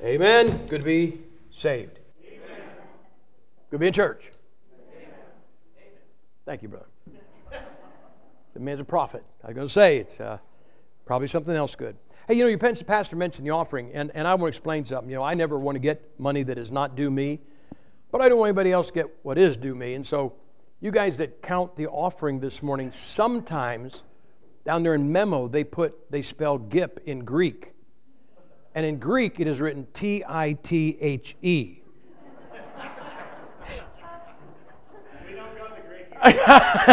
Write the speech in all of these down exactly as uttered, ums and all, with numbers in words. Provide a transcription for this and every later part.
Amen. Good to be saved. Amen. Good to be in church. Amen. Thank you, brother. The man's a prophet. I was going to say it's uh, probably something else good. Hey, you know, your pastor mentioned the offering, and, and I want to explain something. You know, I never want to get money that is not due me, but I don't want anybody else to get what is due me. And so you guys that count the offering this morning, sometimes down there in memo, they put, they spell G I P in Greek. And in Greek, it is written T I T H E. We don't go to Greek.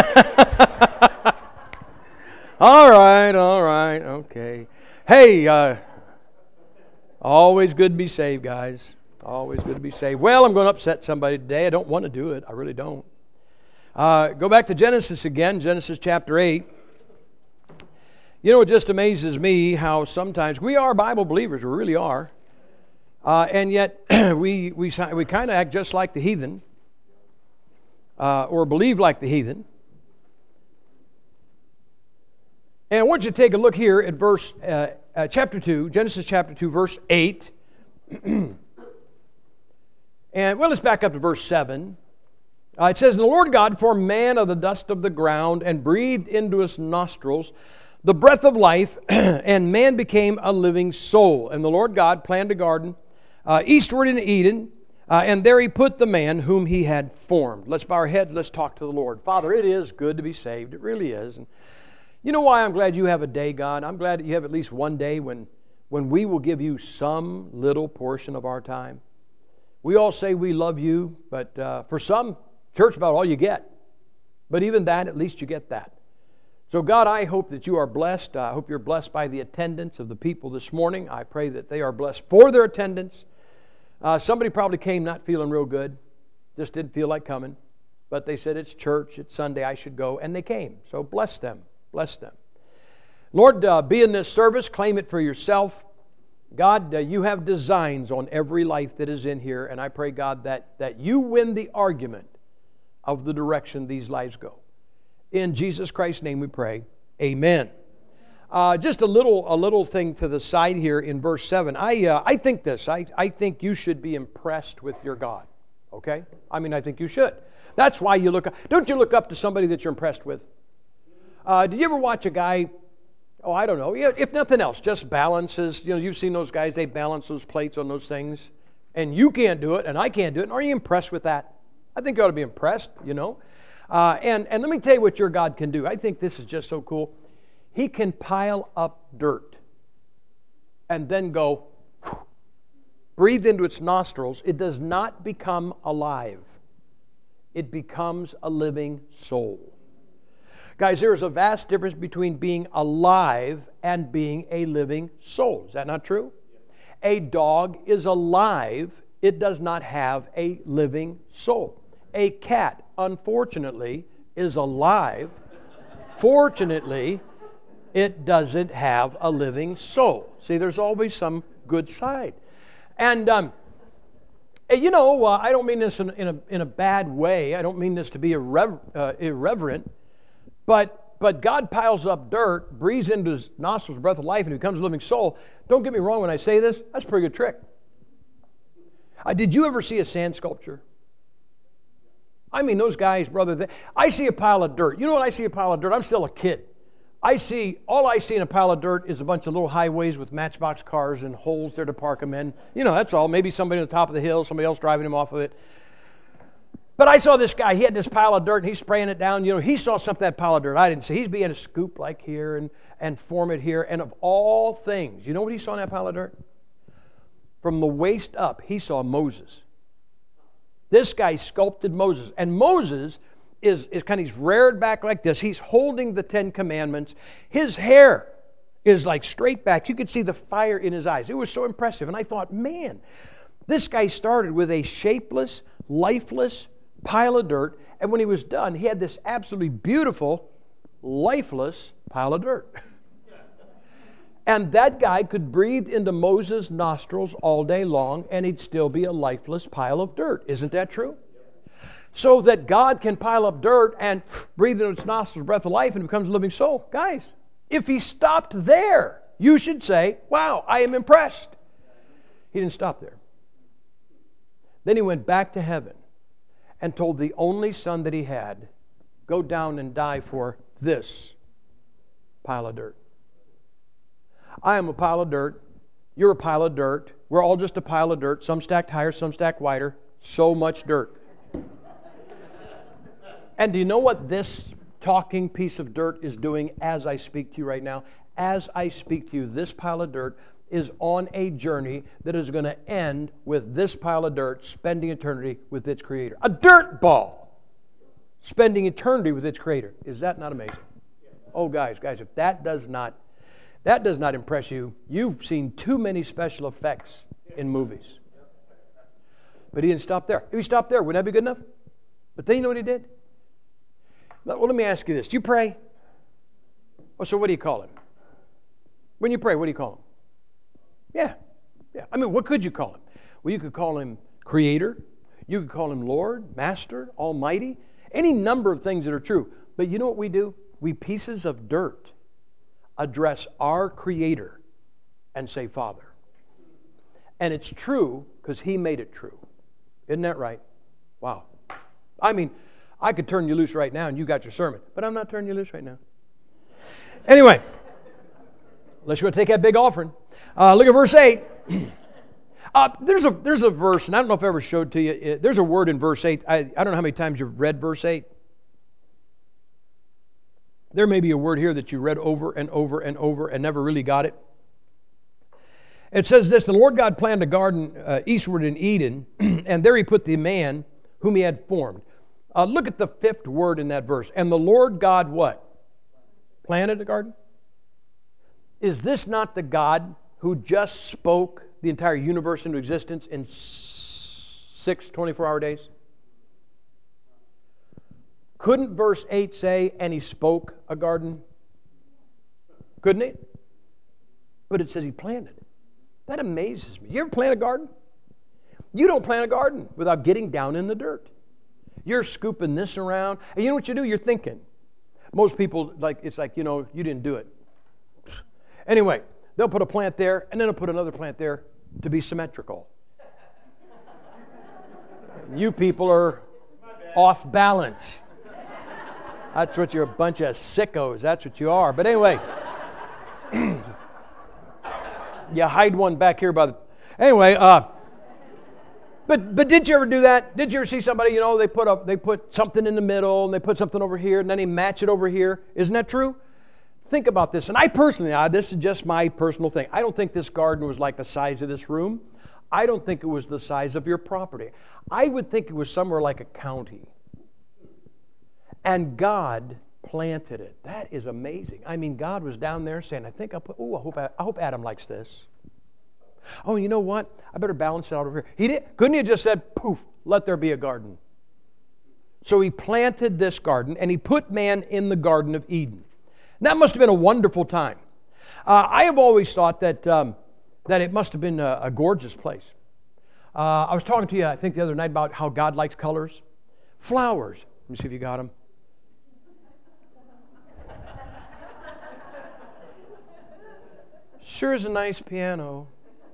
All right, all right, okay. Hey, uh, always good to be saved, guys. Always good to be saved. Well, I'm going to upset somebody today. I don't want to do it. I really don't. Uh, go back to Genesis again, Genesis chapter eight. You know, it just amazes me how sometimes we are Bible believers, we really are, uh, and yet we we we kind of act just like the heathen, uh, or believe like the heathen. And I want you to take a look here at verse uh, uh, chapter two, Genesis chapter two, verse eight, and well, let's back up to verse seven. Uh, it says, "And the Lord God formed man of the dust of the ground and breathed into his nostrils the breath of life, and man became a living soul. And the Lord God planted a garden uh, eastward in Eden, uh, and there he put the man whom he had formed." Let's bow our heads, let's talk to the Lord. Father, it is good to be saved. It really is. And you know why I'm glad you have a day, God? I'm glad that you have at least one day when, when we will give you some little portion of our time. We all say we love you, but uh, for some, church about all you get. But even that, at least you get that. So God, I hope that you are blessed. I hope you're blessed by the attendance of the people this morning. I pray that they are blessed for their attendance. Uh, somebody probably came not feeling real good, just didn't feel like coming. But they said, it's church, it's Sunday, I should go. And they came. So bless them. Bless them. Lord, uh, be in this service. Claim it for yourself. God, uh, you have designs on every life that is in here. And I pray, God, that, that you win the argument of the direction these lives go. In Jesus Christ's name we pray. Amen. Uh, just a little a little thing to the side here in verse seven. I uh, I think this. I, I think you should be impressed with your God. Okay? I mean, I think you should. That's why you look up. Don't you look up to somebody that you're impressed with? Uh, did you ever watch a guy, oh, I don't know, if nothing else, just balances. You know, you've seen those guys, they balance those plates on those things. And you can't do it, and I can't do it. And are you impressed with that? I think you ought to be impressed, you know. Uh, and, and let me tell you what your God can do. I think this is just so cool. He can pile up dirt and then go, breathe into its nostrils. It does not become alive. It becomes a living soul. Guys, there is a vast difference between being alive and being a living soul. Is that not true? A dog is alive. It does not have a living soul. A cat, unfortunately, is alive. Fortunately, it doesn't have a living soul. See, there's always some good side. And, um, you know, uh, I don't mean this in, in, a, in a bad way. I don't mean this to be irrever- uh, irreverent. But, but God piles up dirt, breathes into his nostrils breath of life, and he becomes a living soul. Don't get me wrong when I say this. That's a pretty good trick. Uh, did you ever see a sand sculpture? I mean, those guys, brother, they, I see a pile of dirt. You know what I see a pile of dirt? I'm still a kid. I see, all I see in a pile of dirt is a bunch of little highways with matchbox cars and holes there to park them in. You know, that's all. Maybe somebody on the top of the hill, somebody else driving him off of it. But I saw this guy. He had this pile of dirt, and he's spraying it down. You know, he saw something, that pile of dirt I didn't see. He's being a scoop like here and, and form it here. And of all things, you know what he saw in that pile of dirt? From the waist up, he saw Moses. This guy sculpted Moses. And Moses is, is kind of, he's reared back like this. He's holding the Ten Commandments. His hair is like straight back. You could see the fire in his eyes. It was so impressive. And I thought, man, this guy started with a shapeless, lifeless pile of dirt. And when he was done, he had this absolutely beautiful, lifeless pile of dirt. And that guy could breathe into Moses' nostrils all day long, and he'd still be a lifeless pile of dirt. Isn't that true? So that God can pile up dirt and breathe into its nostrils breath of life and it becomes a living soul. Guys, if he stopped there, you should say, wow, I am impressed. He didn't stop there. Then he went back to heaven and told the only son that he had, go down and die for this pile of dirt. I am a pile of dirt. You're a pile of dirt. We're all just a pile of dirt. Some stacked higher, some stacked wider. So much dirt. And do you know what this talking piece of dirt is doing as I speak to you right now? As I speak to you, this pile of dirt is on a journey that is going to end with this pile of dirt spending eternity with its Creator. A dirt ball spending eternity with its Creator. Is that not amazing? Oh, guys, guys, if that does not that does not impress you, you've seen too many special effects in movies. But he didn't stop there. If he stopped there, wouldn't that be good enough? But then you know what he did? Well, let me ask you this. Do you pray? Oh, so what do you call him? When you pray, what do you call him? Yeah. Yeah. I mean, what could you call him? Well, you could call him Creator. You could call him Lord, Master, Almighty. Any number of things that are true. But you know what we do? We pieces of dirt address our Creator and say Father. And it's true because He made it true. Isn't that right? Wow. I mean, I could turn you loose right now and you got your sermon. But I'm not turning you loose right now. Anyway, unless you want to take that big offering. Uh, look at verse eight. Uh, there's a there's a verse, and I don't know if I ever showed to you. It, there's a word in verse eight. I, I don't know how many times you've read verse eight. There may be a word here that you read over and over and over and never really got it. It says this: the Lord God planted a garden uh, eastward in Eden, and there He put the man whom He had formed. Uh, look at the fifth word in that verse. And the Lord God what? Planted a garden? Is this not the God who just spoke the entire universe into existence in six twenty-four hour days? Couldn't verse eight say, and He spoke a garden? Couldn't it? But it says He planted. That amazes me. You ever plant a garden? You don't plant a garden without getting down in the dirt. You're scooping this around. And you know what you do? You're thinking. Most people, like it's like, you know, you didn't do it. Anyway, they'll put a plant there, and then they'll put another plant there to be symmetrical. You people are off balance. That's what you're, a bunch of sickos. That's what you are. But anyway, you hide one back here by the... Anyway, uh, but but did you ever do that? Did you ever see somebody, you know, they put up, they put something in the middle, and they put something over here, and then they match it over here? Isn't that true? Think about this. And I personally, uh, this is just my personal thing. I don't think this garden was like the size of this room. I don't think it was the size of your property. I would think it was somewhere like a county. And God planted it. That is amazing. I mean, God was down there saying, I think I'll put, oh, I hope, I, I hope Adam likes this. Oh, you know what? I better balance it out over here. He did. Couldn't he have just said, poof, let there be a garden? So He planted this garden, and He put man in the Garden of Eden. And that must have been a wonderful time. Uh, I have always thought that um, that it must have been a, a gorgeous place. Uh, I was talking to you, I think, the other night about how God likes colors. Flowers. Let me see if you got them. Sure is a nice piano.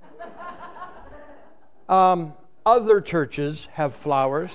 Um, other churches have flowers.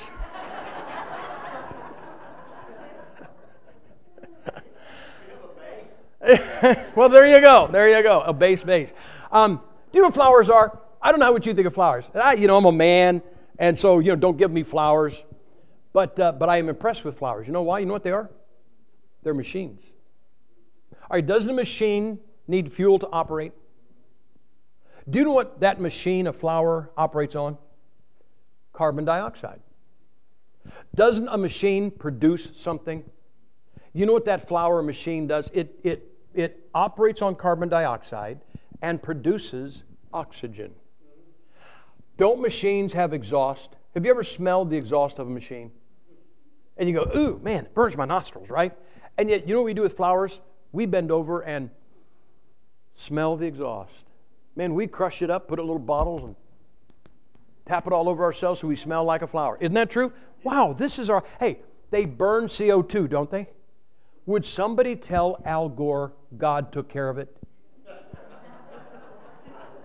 Well, there you go. There you go. A base base. Um, do you know what flowers are? I don't know what you think of flowers. And I, you know, I'm a man, and so, you know, don't give me flowers. But uh, but I am impressed with flowers. You know why? You know what they are? They're machines. All right, doesn't a machine need fuel to operate? Do you know what that machine, a flower, operates on? Carbon dioxide. Doesn't a machine produce something? You know what that flower machine does? It, it, it operates on carbon dioxide and produces oxygen. Don't machines have exhaust? Have you ever smelled the exhaust of a machine? And you go, ooh, man, it burns my nostrils, right? And yet, you know what we do with flowers? We bend over and smell the exhaust. Man, we crush it up, put it in little bottles, and tap it all over ourselves so we smell like a flower. Isn't that true? Wow, this is our... Hey, they burn C O two, don't they? Would somebody tell Al Gore God took care of it?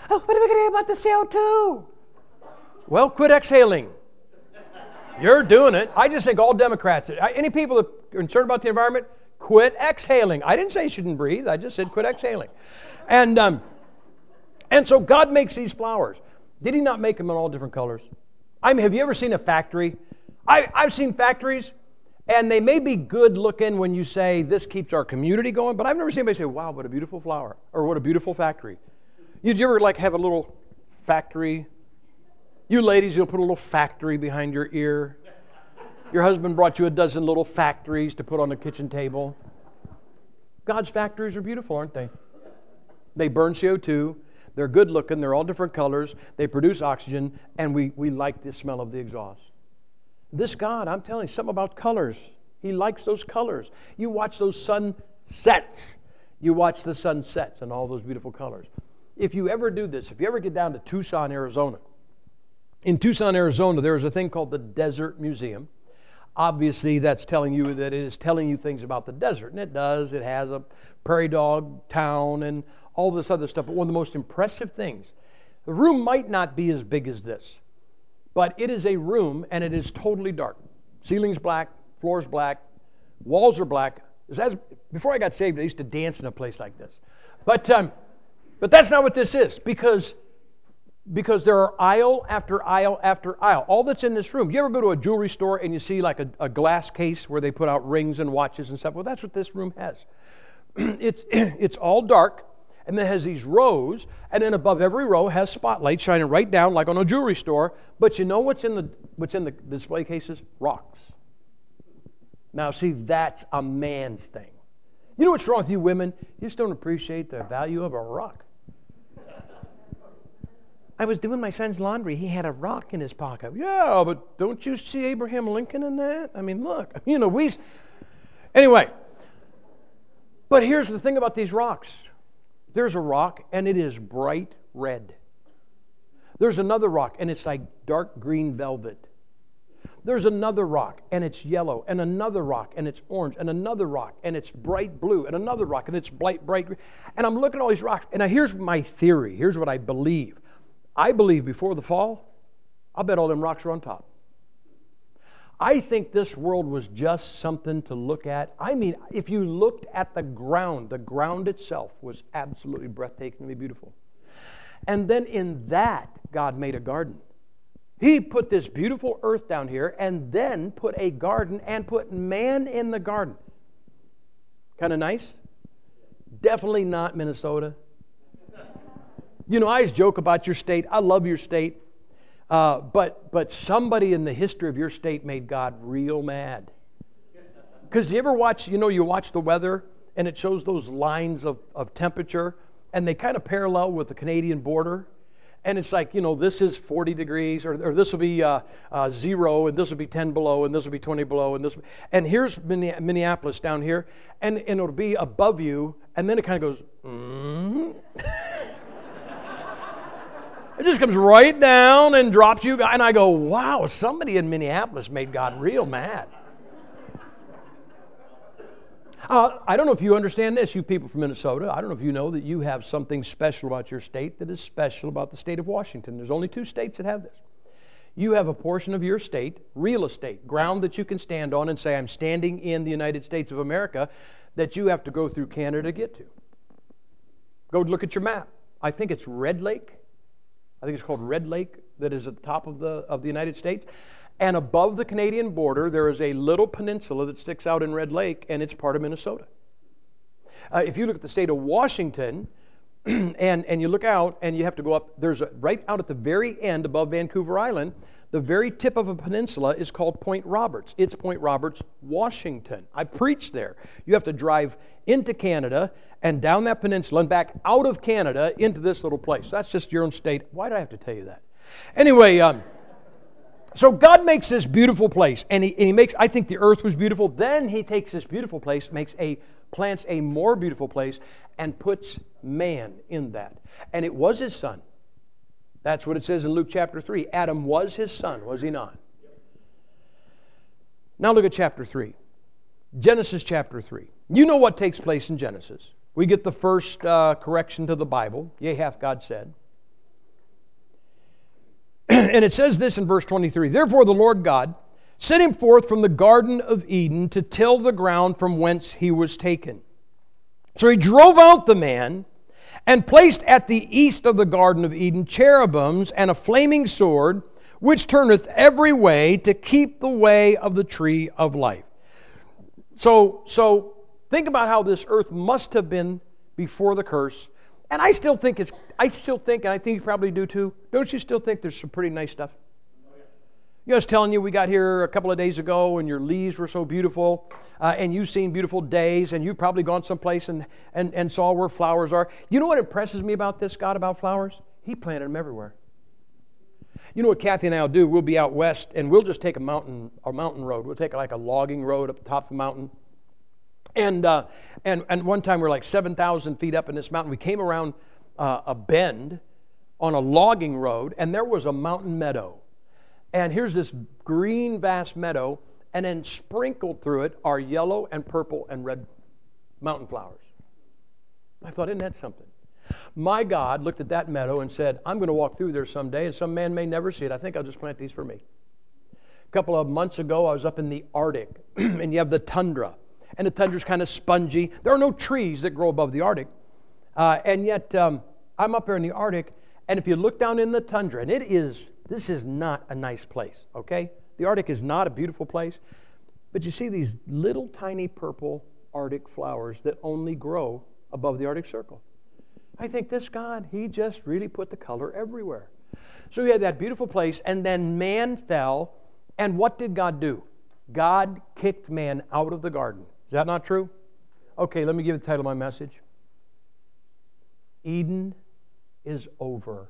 Oh, what are we going to do about the C O two? Well, quit exhaling. You're doing it. I just think all Democrats, any people that are concerned about the environment, quit exhaling. I didn't say you shouldn't breathe. I just said quit exhaling. And um, and so God makes these flowers. Did He not make them in all different colors? I mean, have you ever seen a factory? I, I've seen factories, and they may be good looking when you say this keeps our community going, but I've never seen anybody say, wow, what a beautiful flower, or what a beautiful factory. Did you ever like have a little factory? You ladies, you'll put a little factory behind your ear. Your husband brought you a dozen little factories to put on the kitchen table. God's factories are beautiful, aren't they? They burn C O two. They're good looking. They're all different colors. They produce oxygen, and we, we like the smell of the exhaust. This God, I'm telling you, something about colors. He likes those colors. You watch those sunsets. You watch the sunsets and all those beautiful colors. If you ever do this, if you ever get down to Tucson, Arizona, in Tucson, Arizona, there is a thing called the Desert Museum. Obviously, that's telling you that it is telling you things about the desert, and it does. It has a prairie dog town and all this other stuff. But one of the most impressive things, the room might not be as big as this, but it is a room, and it is totally dark. Ceiling's black, floor's black, walls are black. As, before I got saved, I used to dance in a place like this. But um, but that's not what this is, because because there are aisle after aisle after aisle. All that's in this room. You ever go to a jewelry store and you see like a, a glass case where they put out rings and watches and stuff? Well, that's what this room has. it's it's all dark, and then it has these rows, and then above every row has spotlights shining right down like on a jewelry store. But you know what's in the what's in the display cases? Rocks. Now, see, that's a man's thing. You know what's wrong with you women? You just don't appreciate the value of a rock. I was doing my son's laundry. He had a rock in his pocket. Yeah, but don't you see Abraham Lincoln in that? I mean, look. You know, we... Anyway. But here's the thing about these rocks. There's a rock, and it is bright red. There's another rock, and it's like dark green velvet. There's another rock, and it's yellow, and another rock, and it's orange, and another rock, and it's bright blue, and another rock, and it's bright, bright green. And I'm looking at all these rocks, and now here's my theory. Here's what I believe. I believe before the fall, I bet all them rocks are on top. I think this world was just something to look at. I mean, if you looked at the ground, the ground itself was absolutely breathtakingly beautiful. And then in that, God made a garden. He put this beautiful earth down here and then put a garden and put man in the garden. Kind of nice? Definitely not Minnesota. You know, I always joke about your state. I love your state. Uh, but but somebody in the history of your state made God real mad. Because you ever watch, you know, you watch the weather and it shows those lines of, of temperature and they kind of parallel with the Canadian border. And it's like, you know, this is forty degrees, or, or this will be uh, uh, zero, and this will be ten below, and this will be twenty below, and this. And here's Minneapolis down here, and, and it'll be above you, and then it kind of goes, mm. It just comes right down and drops you. And I go, wow, somebody in Minneapolis made God real mad. Uh, I don't know if you understand this, you people from Minnesota. I don't know if you know that you have something special about your state that is special about the state of Washington. There's only two states that have this. You have a portion of your state, real estate, ground that you can stand on and say, I'm standing in the United States of America, that you have to go through Canada to get to. Go look at your map. I think it's Red Lake. I think it's called Red Lake, that is at the top of the of the United States. And above the Canadian border, there is a little peninsula that sticks out in Red Lake, and it's part of Minnesota. Uh, if you look at the state of Washington, and, and you look out, and you have to go up, there's a, right out at the very end above Vancouver Island, the very tip of a peninsula is called Point Roberts. It's Point Roberts, Washington. I preached there. You have to drive into Canada and down that peninsula and back out of Canada into this little place. That's just your own state. Why do I have to tell you that? Anyway, um, so God makes this beautiful place, and he, and he makes, I think the earth was beautiful. Then he takes this beautiful place, makes a, plants a more beautiful place, and puts man in that. And it was his son. That's what it says in Luke chapter three. Adam was his son, was he not? Now look at chapter three. Genesis chapter three. You know what takes place in Genesis. We get the first uh, correction to the Bible. Yea, hath God said. And it says this in verse twenty-three. Therefore the Lord God sent him forth from the Garden of Eden to till the ground from whence he was taken. So he drove out the man and placed at the east of the Garden of Eden cherubims and a flaming sword, which turneth every way to keep the way of the tree of life. So, so think about how this earth must have been before the curse. And I still think it's, I still think, and I think you probably do too, don't you still think there's some pretty nice stuff? You know, I was telling you, we got here a couple of days ago and your leaves were so beautiful, uh, and you've seen beautiful days, and you've probably gone someplace and, and, and saw where flowers are. You know what impresses me about this God, about flowers? He planted them everywhere. You know what Kathy and I will do? We'll be out west, and we'll just take a mountain, a mountain road. We'll take like a logging road up the top of the mountain. And, uh, and, and one time we were like seven thousand feet up in this mountain. We came around uh, a bend on a logging road, and there was a mountain meadow. And here's this green, vast meadow, and then sprinkled through it are yellow and purple and red mountain flowers. I thought, isn't that something? My God looked at that meadow and said, I'm going to walk through there someday, and some man may never see it. I think I'll just plant these for me. A couple of months ago, I was up in the Arctic, and you have the tundra. And the tundra's kind of spongy. There are no trees that grow above the Arctic. Uh, and yet, um, I'm up there in the Arctic, and if you look down in the tundra, and it is, this is not a nice place, okay? The Arctic is not a beautiful place. But you see these little tiny purple Arctic flowers that only grow above the Arctic Circle. I think this God, He just really put the color everywhere. So we had that beautiful place, and then man fell, and what did God do? God kicked man out of the garden. Is that not true? Okay, let me give you the title of my message. Eden is over.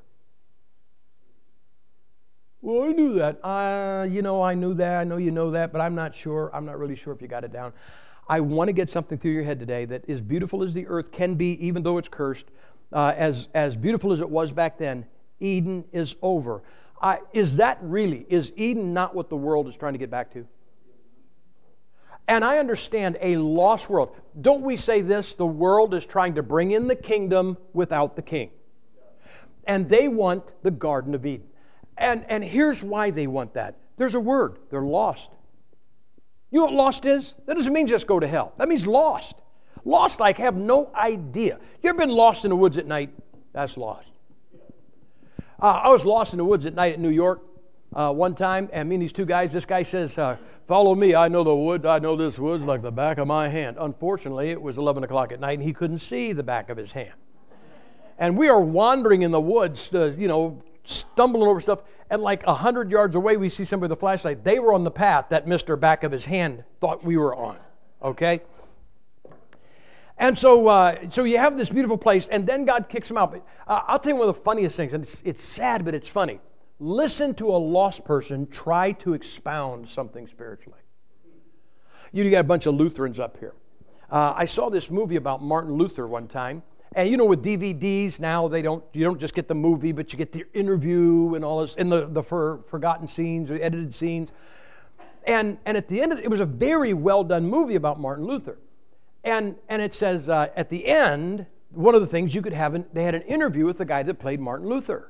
Well, I knew that. Uh, you know, I knew that. I know you know that, but I'm not sure. I'm not really sure if you got it down. I want to get something through your head today that as beautiful as the earth can be, even though it's cursed, uh, as, as beautiful as it was back then, Eden is over. Uh, is that really, is Eden not what the world is trying to get back to? And I understand a lost world. Don't we say this? The world is trying to bring in the kingdom without the king. And they want the Garden of Eden. And, and here's why they want that. There's a word. They're lost. You know what lost is? That doesn't mean just go to hell. That means lost. Lost like have no idea. You ever been lost in the woods at night? That's lost. Uh, I was lost in the woods at night in New York uh, one time, and me and these two guys, this guy says, uh, follow me, I know the woods, I know this woods like the back of my hand. Unfortunately, it was eleven o'clock at night, and he couldn't see the back of his hand. And we are wandering in the woods, uh, you know, stumbling over stuff, and like a hundred yards away, we see somebody with a flashlight. They were on the path that Mister Back of his hand thought we were on, okay? And so uh, so you have this beautiful place, and then God kicks them out. But uh, I'll tell you one of the funniest things, and it's, it's sad, but it's funny. Listen to a lost person try to expound something spiritually. You got a bunch of Lutherans up here. Uh, I saw this movie about Martin Luther one time, and you know with D V Ds now they don't you don't just get the movie, but you get the interview and all this, and the the for, forgotten scenes, or edited scenes. And and at the end of it, it was a very well done movie about Martin Luther. And and it says uh, at the end, one of the things you could have, an, they had an interview with the guy that played Martin Luther.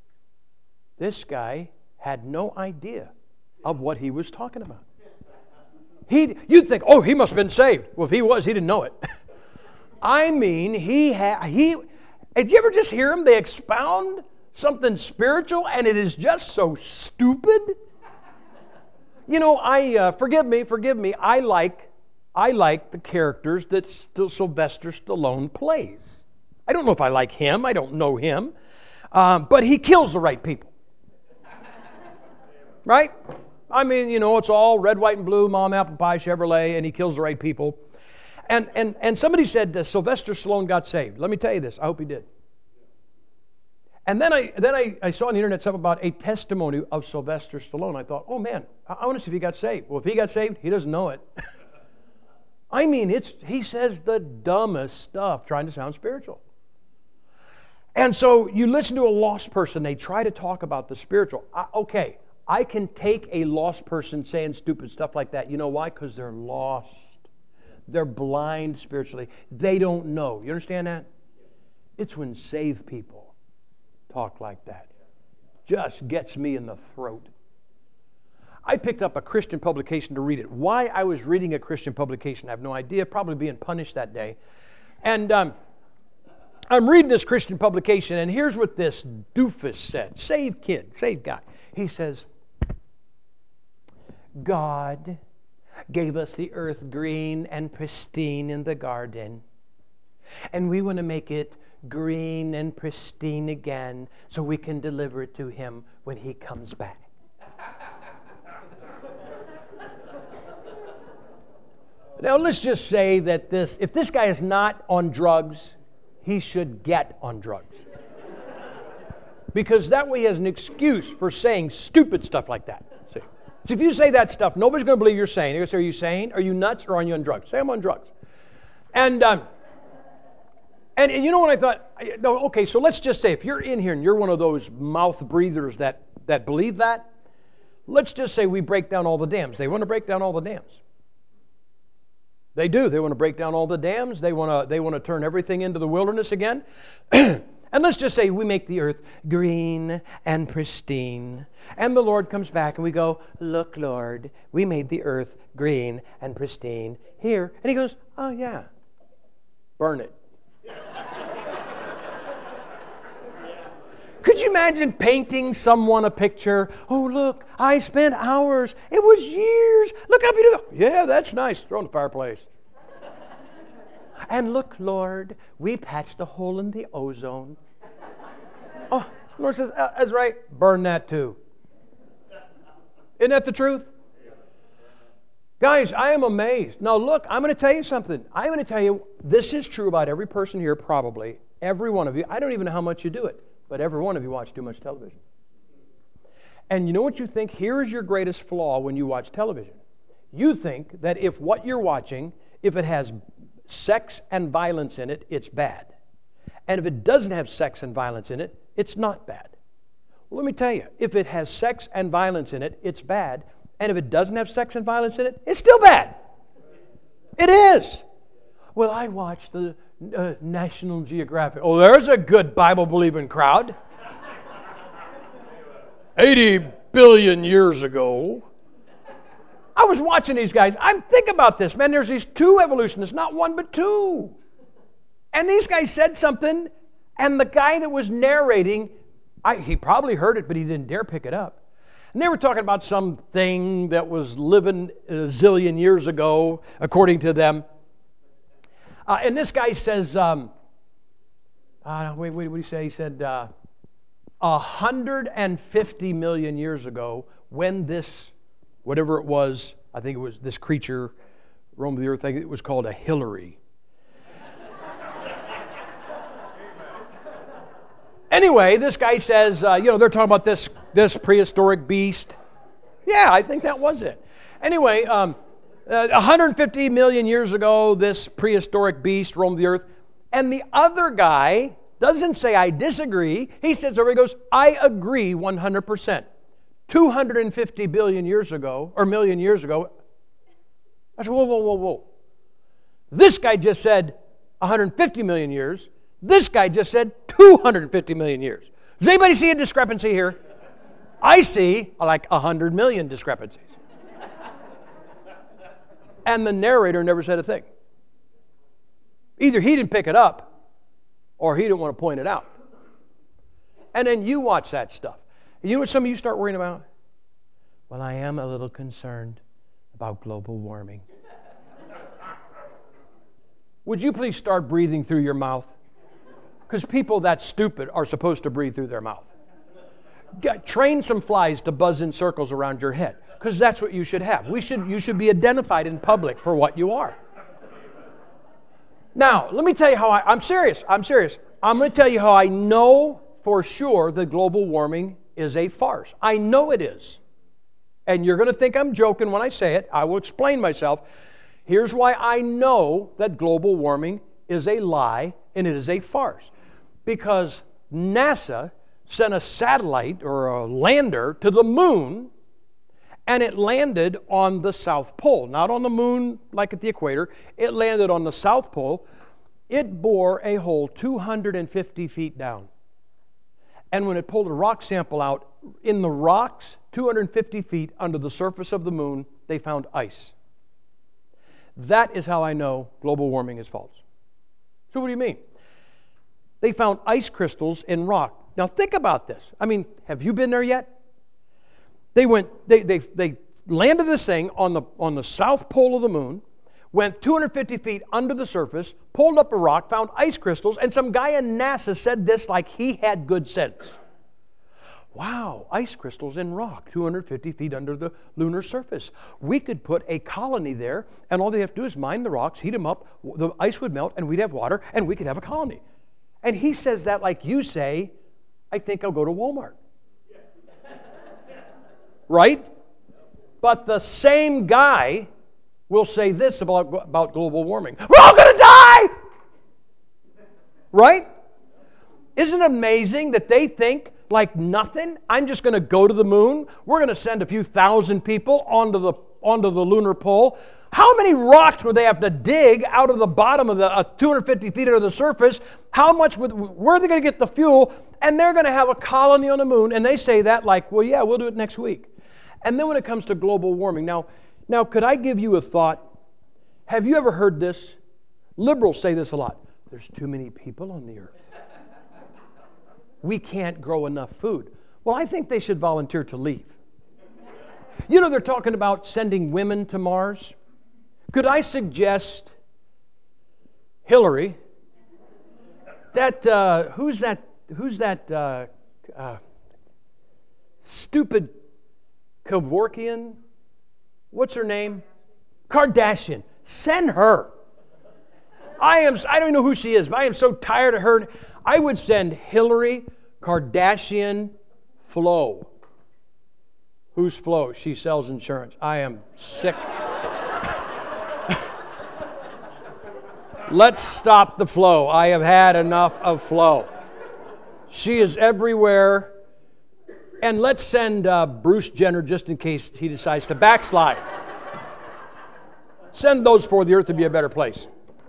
This guy had no idea of what he was talking about. He, you'd think, oh, he must have been saved. Well, if he was, he didn't know it. I mean, he had, he, did you ever just hear him? They expound something spiritual, and it is just so stupid. You know, I, uh, forgive me, forgive me, I like, I like the characters that Sylvester Stallone plays. I don't know if I like him, I don't know him, um, but he kills the right people. Right? I mean, you know, it's all red, white, and blue, mom, apple pie, Chevrolet, and he kills the right people. And and and somebody said that Sylvester Stallone got saved. Let me tell you this. I hope he did. And then I then I, I saw on the internet something about a testimony of Sylvester Stallone. I thought, oh man, I, I want to see if he got saved. Well, if he got saved, he doesn't know it. I mean, it's he says the dumbest stuff trying to sound spiritual. And so you listen to a lost person, they try to talk about the spiritual. I, okay. I can take a lost person saying stupid stuff like that. You know why? Because they're lost. They're blind spiritually. They don't know. You understand that? It's when saved people talk like that. just gets me in the throat. I picked up a Christian publication to read it. Why I was reading a Christian publication, I have no idea. Probably being punished that day. And um, I'm reading this Christian publication, and here's what this doofus said. Saved kid, saved guy. He says, God gave us the earth green and pristine in the garden. And we want to make it green and pristine again so we can deliver it to Him when He comes back. Now, let's just say that this, if this guy is not on drugs, he should get on drugs. Because that way he has an excuse for saying stupid stuff like that. See? So if you say that stuff, nobody's going to believe you're saying. They're going to say, are you sane? Are you nuts? Or are you on drugs? Say I'm on drugs. And, um, and, and you know what I thought? No, okay, so let's just say if you're in here and you're one of those mouth breathers that, that believe that, let's just say we break down all the dams. They want to break down all the dams. They do. They want to break down all the dams. They want to they want to turn everything into the wilderness again. And let's just say we make the earth green and pristine. And the Lord comes back and we go, look, Lord, we made the earth green and pristine here. And He goes, oh, yeah. Burn it. Could you imagine painting someone a picture? Oh, look, I spent hours. It was years. Look how beautiful. Yeah, that's nice. Throw in the fireplace. And look, Lord, we patched a hole in the ozone. Oh, the Lord says, that's right. Burn that too. Isn't that the truth? Guys, I am amazed. Now, look, I'm going to tell you something. I'm going to tell you, this is true about every person here, probably. Every one of you. I don't even know how much you do it. But every one of you watch too much television. And you know what you think? Here is your greatest flaw when you watch television. You think that if what you're watching, if it has sex and violence in it, it's bad. And if it doesn't have sex and violence in it, it's not bad. Well, let me tell you, if it has sex and violence in it, it's bad. And if it doesn't have sex and violence in it, it's still bad. It is. Well, I watched the Uh, National Geographic. Oh, there's a good Bible-believing crowd. eighty billion years ago. I was watching these guys. I'm thinking about this, man. There's these two evolutionists, not one but two. And these guys said something, and the guy that was narrating, I, he probably heard it, but he didn't dare pick it up. And they were talking about something that was living a zillion years ago, according to them. Uh, and this guy says, um, uh, wait, wait, what did he say? He said, uh, one hundred fifty million years ago, when this, whatever it was, I think it was this creature roamed the earth, I think it was called a Hillary. Anyway, this guy says, uh, you know, they're talking about this, this prehistoric beast. Yeah, I think that was it. Anyway, um, Uh, one hundred fifty million years ago, this prehistoric beast roamed the earth. And the other guy doesn't say, I disagree. He sits over and goes, I agree one hundred percent. two hundred fifty billion years ago, or million years ago. I said, whoa, whoa, whoa, whoa. This guy just said one hundred fifty million years. This guy just said two hundred fifty million years. Does anybody see a discrepancy here? I see like one hundred million discrepancies. And the narrator never said a thing. Either he didn't pick it up, or he didn't want to point it out. And then you watch that stuff. You know what some of you start worrying about? Well, I am a little concerned about global warming. Would you please start breathing through your mouth? Because people that stupid are supposed to breathe through their mouth. Get, train some flies to buzz in circles around your head. Because that's what you should have. We should, you should be identified in public for what you are. Now, let me tell you how I, I'm serious. I'm serious. I'm going to tell you how I know for sure that global warming is a farce. I know it is. And you're going to think I'm joking when I say it. I will explain myself. Here's why I know that global warming is a lie and it is a farce. Because NASA sent a satellite or a lander to the moon, and it landed on the South Pole. Not on the moon like at the equator. It landed on the South Pole. It bore a hole two hundred fifty feet down. And when it pulled a rock sample out, in the rocks, two hundred fifty feet under the surface of the moon, they found ice. That is how I know global warming is false. So what do you mean? They found ice crystals in rock. Now think about this. I mean, have you been there yet? They went, they, they, they landed this thing on the, on the south pole of the moon, went two hundred fifty feet under the surface, pulled up a rock, found ice crystals, and some guy in NASA said this like he had good sense. Wow, ice crystals in rock, two hundred fifty feet under the lunar surface. We could put a colony there, and all they have to do is mine the rocks, heat them up, the ice would melt, and we'd have water, and we could have a colony. And he says that like you say, I think I'll go to Walmart. Right? But the same guy will say this about, about global warming. We're all going to die! Right? Isn't it amazing that they think like nothing? I'm just going to go to the moon. We're going to send a few thousand people onto the, onto the lunar pole. How many rocks would they have to dig out of the bottom of the uh, two hundred fifty feet under the surface? How much would, where are they going to get the fuel? And they're going to have a colony on the moon. And they say that like, well, yeah, we'll do it next week. And then when it comes to global warming, now, now could I give you a thought? Have you ever heard this? Liberals say this a lot. There's too many people on the earth. We can't grow enough food. Well, I think they should volunteer to leave. You know, they're talking about sending women to Mars. Could I suggest Hillary, that, uh, who's that, who's that uh, uh, stupid Kevorkian? What's her name? Kardashian. Send her. I am, I don't know who she is, but I am so tired of her. I would send Hillary Kardashian Flo. Who's Flo? She sells insurance. I am sick. Let's stop the flow. I have had enough of Flo. She is everywhere. And let's send uh, Bruce Jenner just in case he decides to backslide. Send those for the earth to be a better place.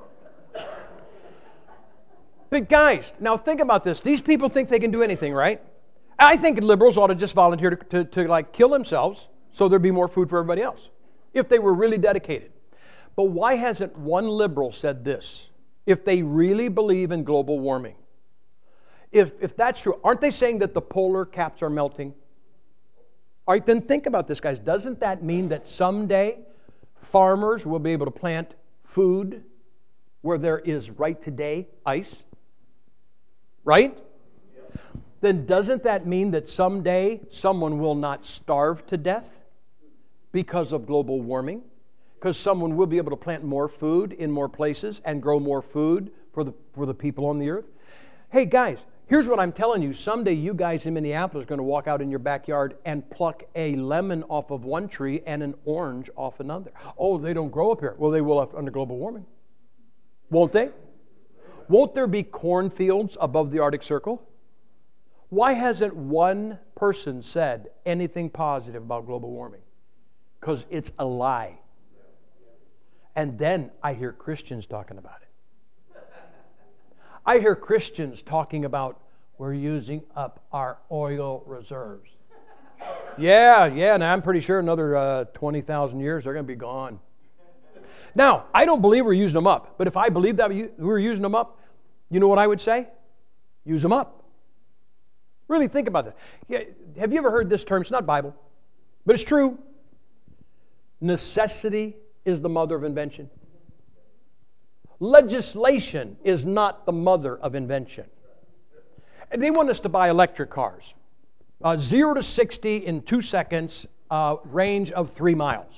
But guys, now think about this. These people think they can do anything, right? I think liberals ought to just volunteer to, to, to like kill themselves so there'd be more food for everybody else, if they were really dedicated. But why hasn't one liberal said this? If they really believe in global warming, if, if that's true, aren't they saying that the polar caps are melting? All right, then think about this, guys. Doesn't that mean that someday farmers will be able to plant food where there is right today ice? Right? Then doesn't that mean that someday someone will not starve to death because of global warming? Because someone will be able to plant more food in more places and grow more food for the, for the people on the earth? Hey guys, here's what I'm telling you. Someday you guys in Minneapolis are going to walk out in your backyard and pluck a lemon off of one tree and an orange off another. Oh, they don't grow up here. Well, they will under global warming. Won't they? Won't there be cornfields above the Arctic Circle? Why hasn't one person said anything positive about global warming? Because it's a lie. And then I hear Christians talking about it. I hear Christians talking about we're using up our oil reserves. Yeah, yeah, and I'm pretty sure another uh, twenty thousand years they're going to be gone. Now, I don't believe we're using them up, but if I believed that we were using them up, you know what I would say? Use them up. Really think about that. Yeah, have you ever heard this term? It's not Bible, but it's true. Necessity is the mother of invention. Legislation is not the mother of invention. And they want us to buy electric cars. Uh, zero to sixty in two seconds, uh, range of three miles.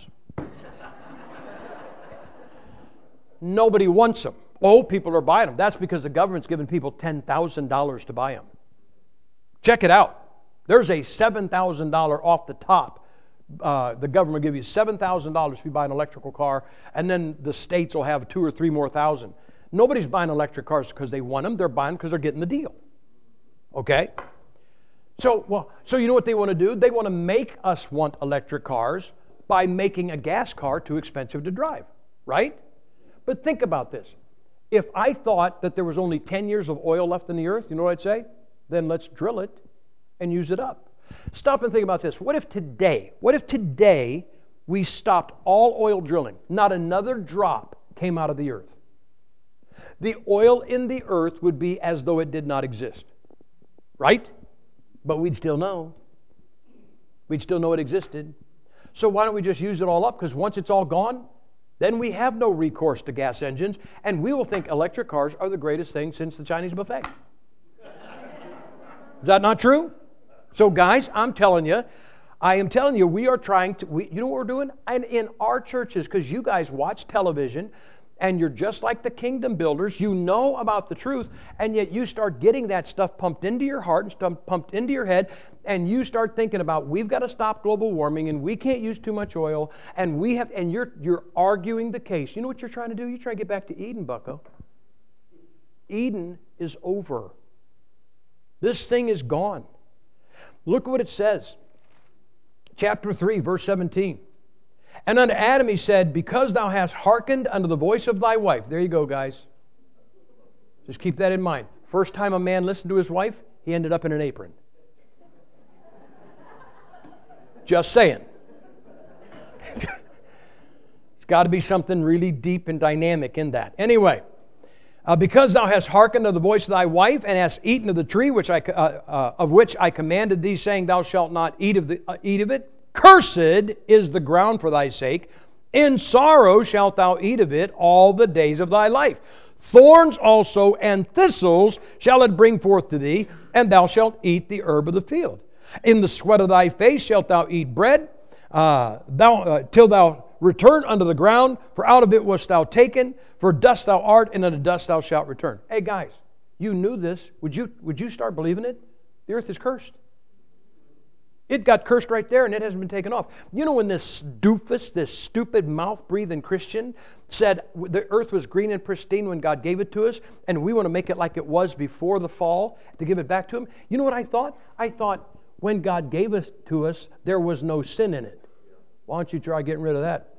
Nobody wants them. Oh, people are buying them. That's because the government's giving people ten thousand dollars to buy them. Check it out. There's a seven thousand dollars off the top. Uh, the government will give you seven thousand dollars if you buy an electrical car, and then the states will have two or three more thousand. Nobody's buying electric cars because they want them. They're buying because they're getting the deal. Okay? So, well, so you know what they want to do? They want to make us want electric cars by making a gas car too expensive to drive. Right? But think about this. If I thought that there was only ten years of oil left in the earth, you know what I'd say? Then let's drill it and use it up. Stop and think about this. What if today, what if today we stopped all oil drilling? Not another drop came out of the earth. The oil in the earth would be as though it did not exist. Right? But we'd still know. We'd still know it existed. So why don't we just use it all up? Because once it's all gone, then we have no recourse to gas engines, and we will think electric cars are the greatest thing since the Chinese buffet. Is that not true? So guys, I'm telling you, I am telling you, we are trying to, we, you know what we're doing? And in our churches, because you guys watch television, and you're just like the kingdom builders, you know about the truth, and yet you start getting that stuff pumped into your heart and stuff pumped into your head, and you start thinking about, we've got to stop global warming, and we can't use too much oil, and we have, and you're you're arguing the case. You know what you're trying to do? You're trying to get back to Eden, bucko. Eden is over. This thing is gone. Look what it says. Chapter three, verse seventeen. And unto Adam he said, because thou hast hearkened unto the voice of thy wife. There you go, guys. Just keep that in mind. First time a man listened to his wife, he ended up in an apron. Just saying. It's got to be something really deep and dynamic in that. Anyway, uh, because thou hast hearkened to the voice of thy wife, and hast eaten of the tree which I, uh, uh, of which I commanded thee, saying, thou shalt not eat of, the, uh, eat of it, cursed is the ground for thy sake. In sorrow shalt thou eat of it all the days of thy life. Thorns also and thistles shall it bring forth to thee, and thou shalt eat the herb of the field. In the sweat of thy face shalt thou eat bread, uh, thou, uh, till thou return unto the ground, for out of it wast thou taken, for dust thou art, and unto dust thou shalt return. Hey guys, you knew this. Would you, would you start believing it? The earth is cursed. It got cursed right there, and it hasn't been taken off. You know when this doofus, this stupid mouth-breathing Christian said the earth was green and pristine when God gave it to us, and we want to make it like it was before the fall to give it back to Him? You know what I thought? I thought when God gave it to us, there was no sin in it. Why don't you try getting rid of that?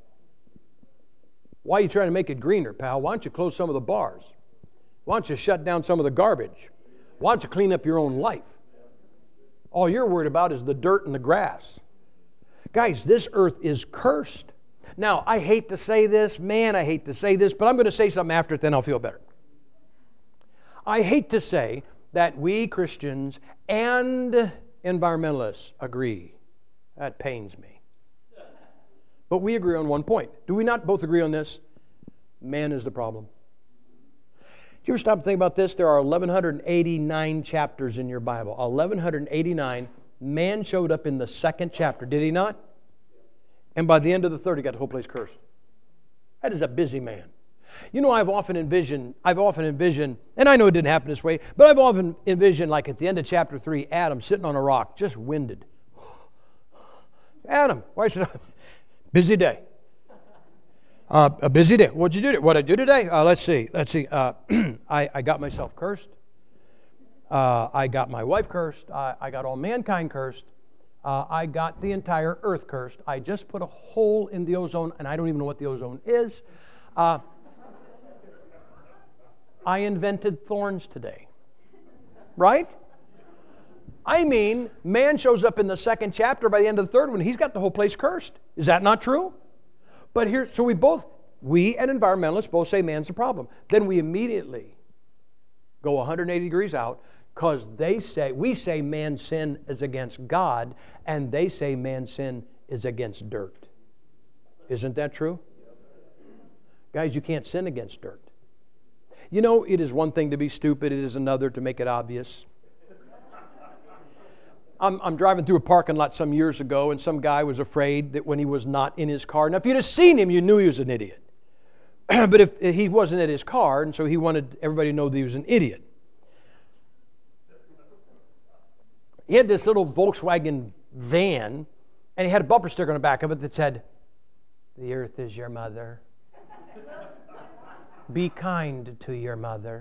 Why are you trying to make it greener, pal? Why don't you close some of the bars? Why don't you shut down some of the garbage? Why don't you clean up your own life? All you're worried about is the dirt and the grass. Guys, this earth is cursed. Now, I hate to say this. Man, I hate to say this, but I'm going to say something after it, then I'll feel better. I hate to say that we Christians and environmentalists agree. That pains me. But we agree on one point. Do we not both agree on this? Man is the problem. Do you ever stop and think about this? There are eleven eighty-nine chapters in your Bible. eleven eighty-nine. Man showed up in the second chapter, did he not? And by the end of the third, he got the whole place cursed. That is a busy man. You know, I've often envisioned, I've often envisioned, and I know it didn't happen this way, but I've often envisioned, like at the end of chapter three, Adam sitting on a rock, just winded. Adam, why should I? Busy day. Uh, a busy day. What'd you do? What did I do today? Uh, let's see. Let's see. Uh, I, I got myself cursed. Uh, I got my wife cursed. I, I got all mankind cursed. Uh, I got the entire earth cursed. I just put a hole in the ozone, and I don't even know what the ozone is. Uh, I invented thorns today. Right? I mean, man shows up in the second chapter. By the end of the third one, he's got the whole place cursed. Is that not true? But here, so we both, we and environmentalists both say man's the problem. Then we immediately go one hundred eighty degrees out, because they say, we say man's sin is against God, and they say man's sin is against dirt. Isn't that true? Guys, you can't sin against dirt. You know, it is one thing to be stupid, it is another to make it obvious. I'm, I'm driving through a parking lot some years ago, and some guy was afraid that when he was not in his car, now if you'd have seen him, you knew he was an idiot. But if, if he wasn't at his car, and so he wanted everybody to know that he was an idiot. He had this little Volkswagen van, and he had a bumper sticker on the back of it that said, "The earth is your mother. Be kind to your mother."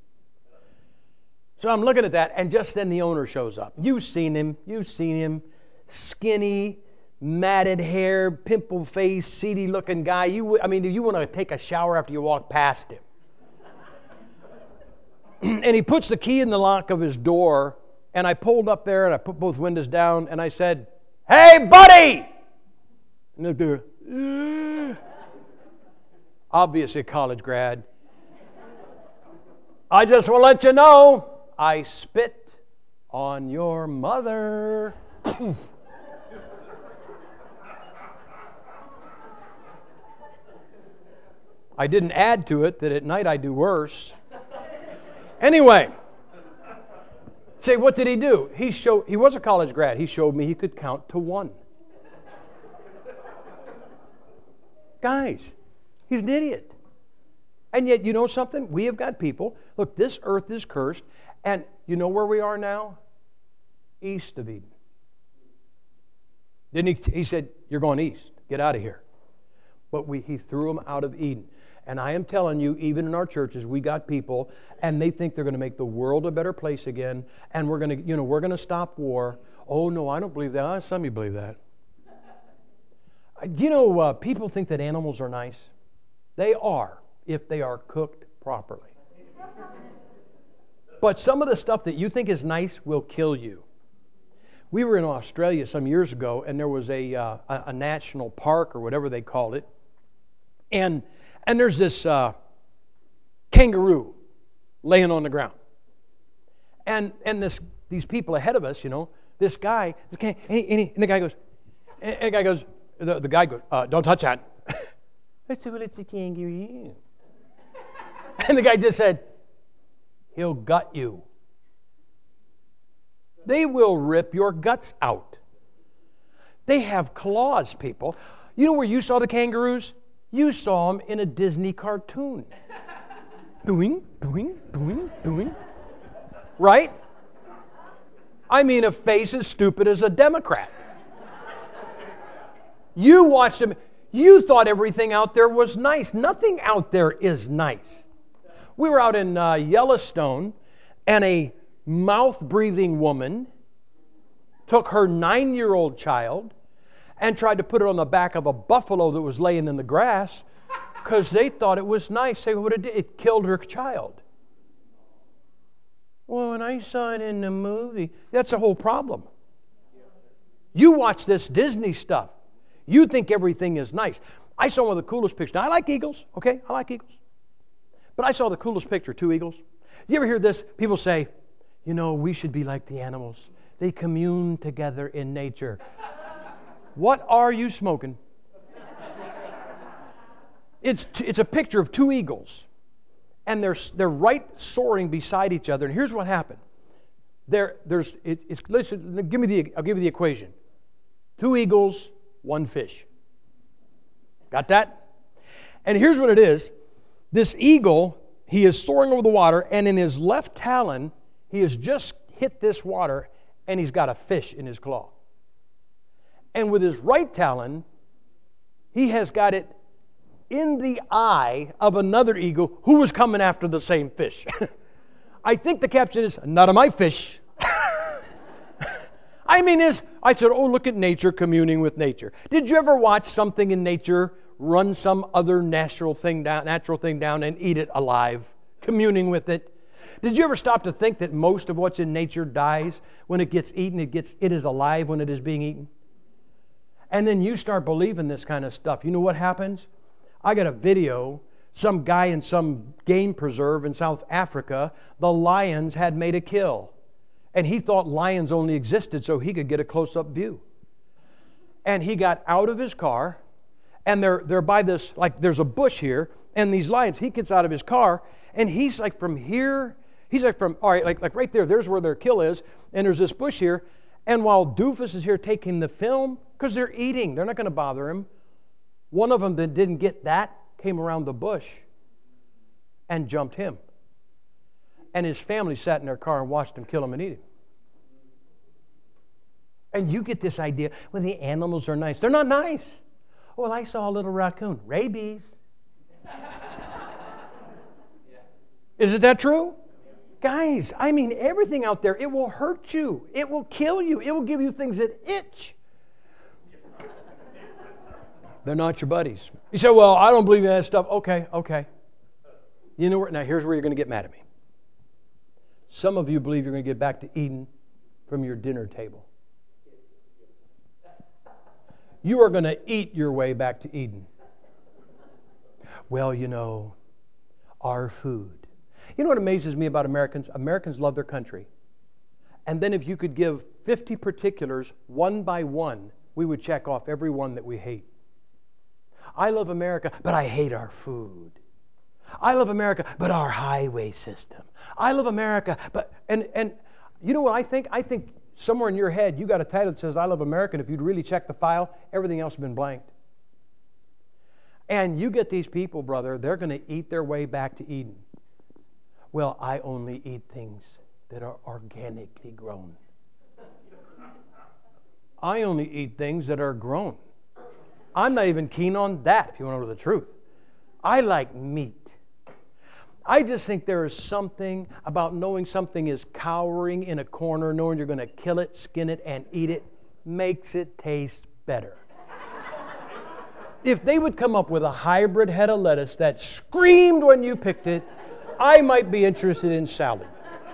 So I'm looking at that, and just then the owner shows up. You've seen him. You've seen him. Skinny, matted hair, pimple face, seedy-looking guy. You, I mean, you want to take a shower after you walk past him. And he puts the key in the lock of his door, And I pulled up there and I put both windows down and I said, "Hey, buddy!" And they're there. "Yeah." Obviously a college grad. "I just want to let you know, I spit on your mother." I didn't add to it that at night I do worse. Anyway, say, what did he do? He showed, he was a college grad. He showed me he could count to one. Guys, he's an idiot. And yet, you know something? We have got people. Look, this earth is cursed. And you know where we are now? East of Eden. Didn't he? He said, "You're going east. Get out of here." But we, he threw them out of Eden. And I am telling you, even in our churches, we got people, and they think they're going to make the world a better place again, and we're going to, you know, we're going to stop war. Oh no, I don't believe that. Some of you believe that. You know, uh, people think that animals are nice. They are, if they are cooked properly. But some of the stuff that you think is nice will kill you. We were in Australia some years ago, and there was a uh, a, a national park or whatever they called it, and and there's this uh, kangaroo laying on the ground, and and this these people ahead of us, you know, this guy, this can, and, he, and, he, and the guy goes, and the guy goes, the, the guy goes, uh, "Don't touch that." I said, "Well, it's a kangaroo," and the guy just said, "He'll gut you." They will rip your guts out. They have claws, people. You know where you saw the kangaroos? You saw them in a Disney cartoon. Doing, doing, doing, doing. Right? I mean, a face as stupid as a Democrat. You watched them. You thought everything out there was nice. Nothing out there is nice. We were out in uh, Yellowstone, and a mouth-breathing woman took her nine-year-old child and tried to put it on the back of a buffalo that was laying in the grass because they thought it was nice. Say what it did. It killed her child. Well, when I saw it in the movie, that's the whole problem. You watch this Disney stuff. You think everything is nice. I saw one of the coolest pictures. Now, I like eagles, okay? I like eagles. But I saw the coolest picture, two eagles. Do you ever hear this? People say, you know, we should be like the animals. They commune together in nature. What are you smoking? It's, t- it's a picture of two eagles. And they're, they're right soaring beside each other. And here's what happened. There, there's, it, it's, listen, give me the, I'll give you the equation. Two eagles, one fish. Got that? And here's what it is. This eagle, he is soaring over the water, and in his left talon, he has just hit this water, and he's got a fish in his claw. And with his right talon, he has got it in the eye of another eagle who was coming after the same fish. I think the caption is, "Not of my fish." I mean, is I said, oh, look at nature communing with nature. Did you ever watch something in nature run some other natural thing down, natural thing down and eat it alive, communing with it? Did you ever stop to think that most of what's in nature dies when it gets eaten? It gets it is alive when it is being eaten. And then you start believing this kind of stuff. You know what happens? I got a video. Some guy in some game preserve in South Africa, the lions had made a kill. And he thought lions only existed so he could get a close-up view. And he got out of his car, and they're, they're by this, like there's a bush here, and these lions, he gets out of his car, and he's like from here, he's like from, all right, like, like right there, there's where their kill is, and there's this bush here, and while Doofus is here taking the film, because they're eating, they're not going to bother him, one of them that didn't get that came around the bush and jumped him. And his family sat in their car and watched him kill him and eat him. And you get this idea, well, the animals are nice. They're not nice. Well, I saw a little raccoon. Rabies. Isn't that true? Guys, I mean, everything out there, it will hurt you. It will kill you. It will give you things that itch. They're not your buddies. You say, well, I don't believe in that stuff. Okay, okay. You know what? Now, here's where you're going to get mad at me. Some of you believe you're going to get back to Eden from your dinner table. You are going to eat your way back to Eden. Well, you know, our food. You know what amazes me about Americans? Americans love their country. And then if you could give fifty particulars one by one, we would check off every one that we hate. I love America, but I hate our food. I love America, but our highway system. I love America, but... And, and you know what I think? I think somewhere in your head, you got a title that says, I love America, and if you'd really check the file, everything else has been blanked. And you get these people, brother, they're going to eat their way back to Eden. Well, I only eat things that are organically grown. I only eat things that are grown. I'm not even keen on that, if you want to know the truth. I like meat. I just think there is something about knowing something is cowering in a corner, knowing you're going to kill it, skin it, and eat it, makes it taste better. If they would come up with a hybrid head of lettuce that screamed when you picked it, I might be interested in salad.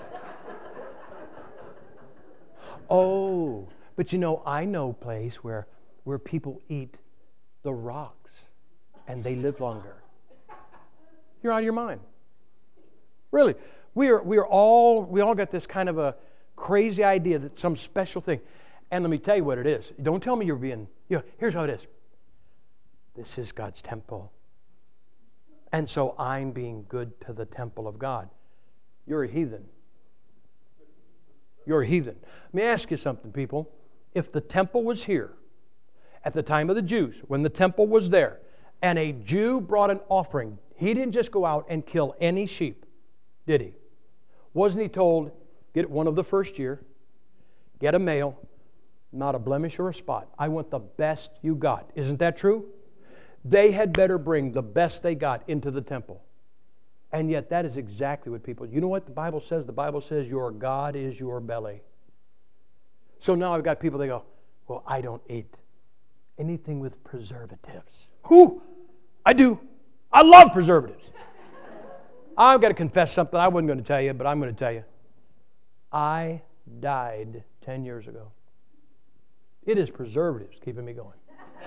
Oh, but you know, I know a place where, where people eat the rocks and they live longer. You're out of your mind. Really. We are we are all we all got this kind of a crazy idea that some special thing. And let me tell you what it is. Don't tell me you're being, you know, here's how it is. This is God's temple. And so I'm being good to the temple of God. You're a heathen. You're a heathen. Let me ask you something, people. If the temple was here at the time of the Jews, when the temple was there, and a Jew brought an offering, he didn't just go out and kill any sheep, did he? Wasn't he told, get one of the first year, get a male, not a blemish or a spot. I want the best you got. Isn't that true? They had better bring the best they got into the temple. And yet that is exactly what people... You know what the Bible says? The Bible says your God is your belly. So now I've got people, they go, well, I don't eat anything with preservatives. Who? I do. I love preservatives. I've got to confess something I wasn't going to tell you, but I'm going to tell you. I died ten years ago. It is preservatives keeping me going.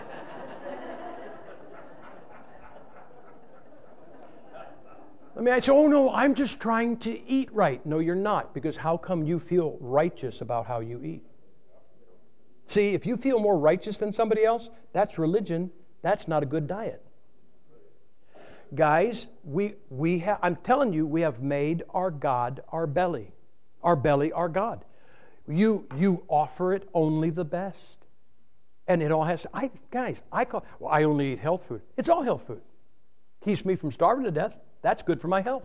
I mean, I say, oh no, I'm just trying to eat right. No, you're not, because how come you feel righteous about how you eat? See, if you feel more righteous than somebody else, that's religion. That's not a good diet. Guys, we we have. I'm telling you, we have made our God our belly, our belly our God. You you offer it only the best, and it all has. I guys, I call. Well, I only eat health food. It's all health food. Keeps me from starving to death. That's good for my health.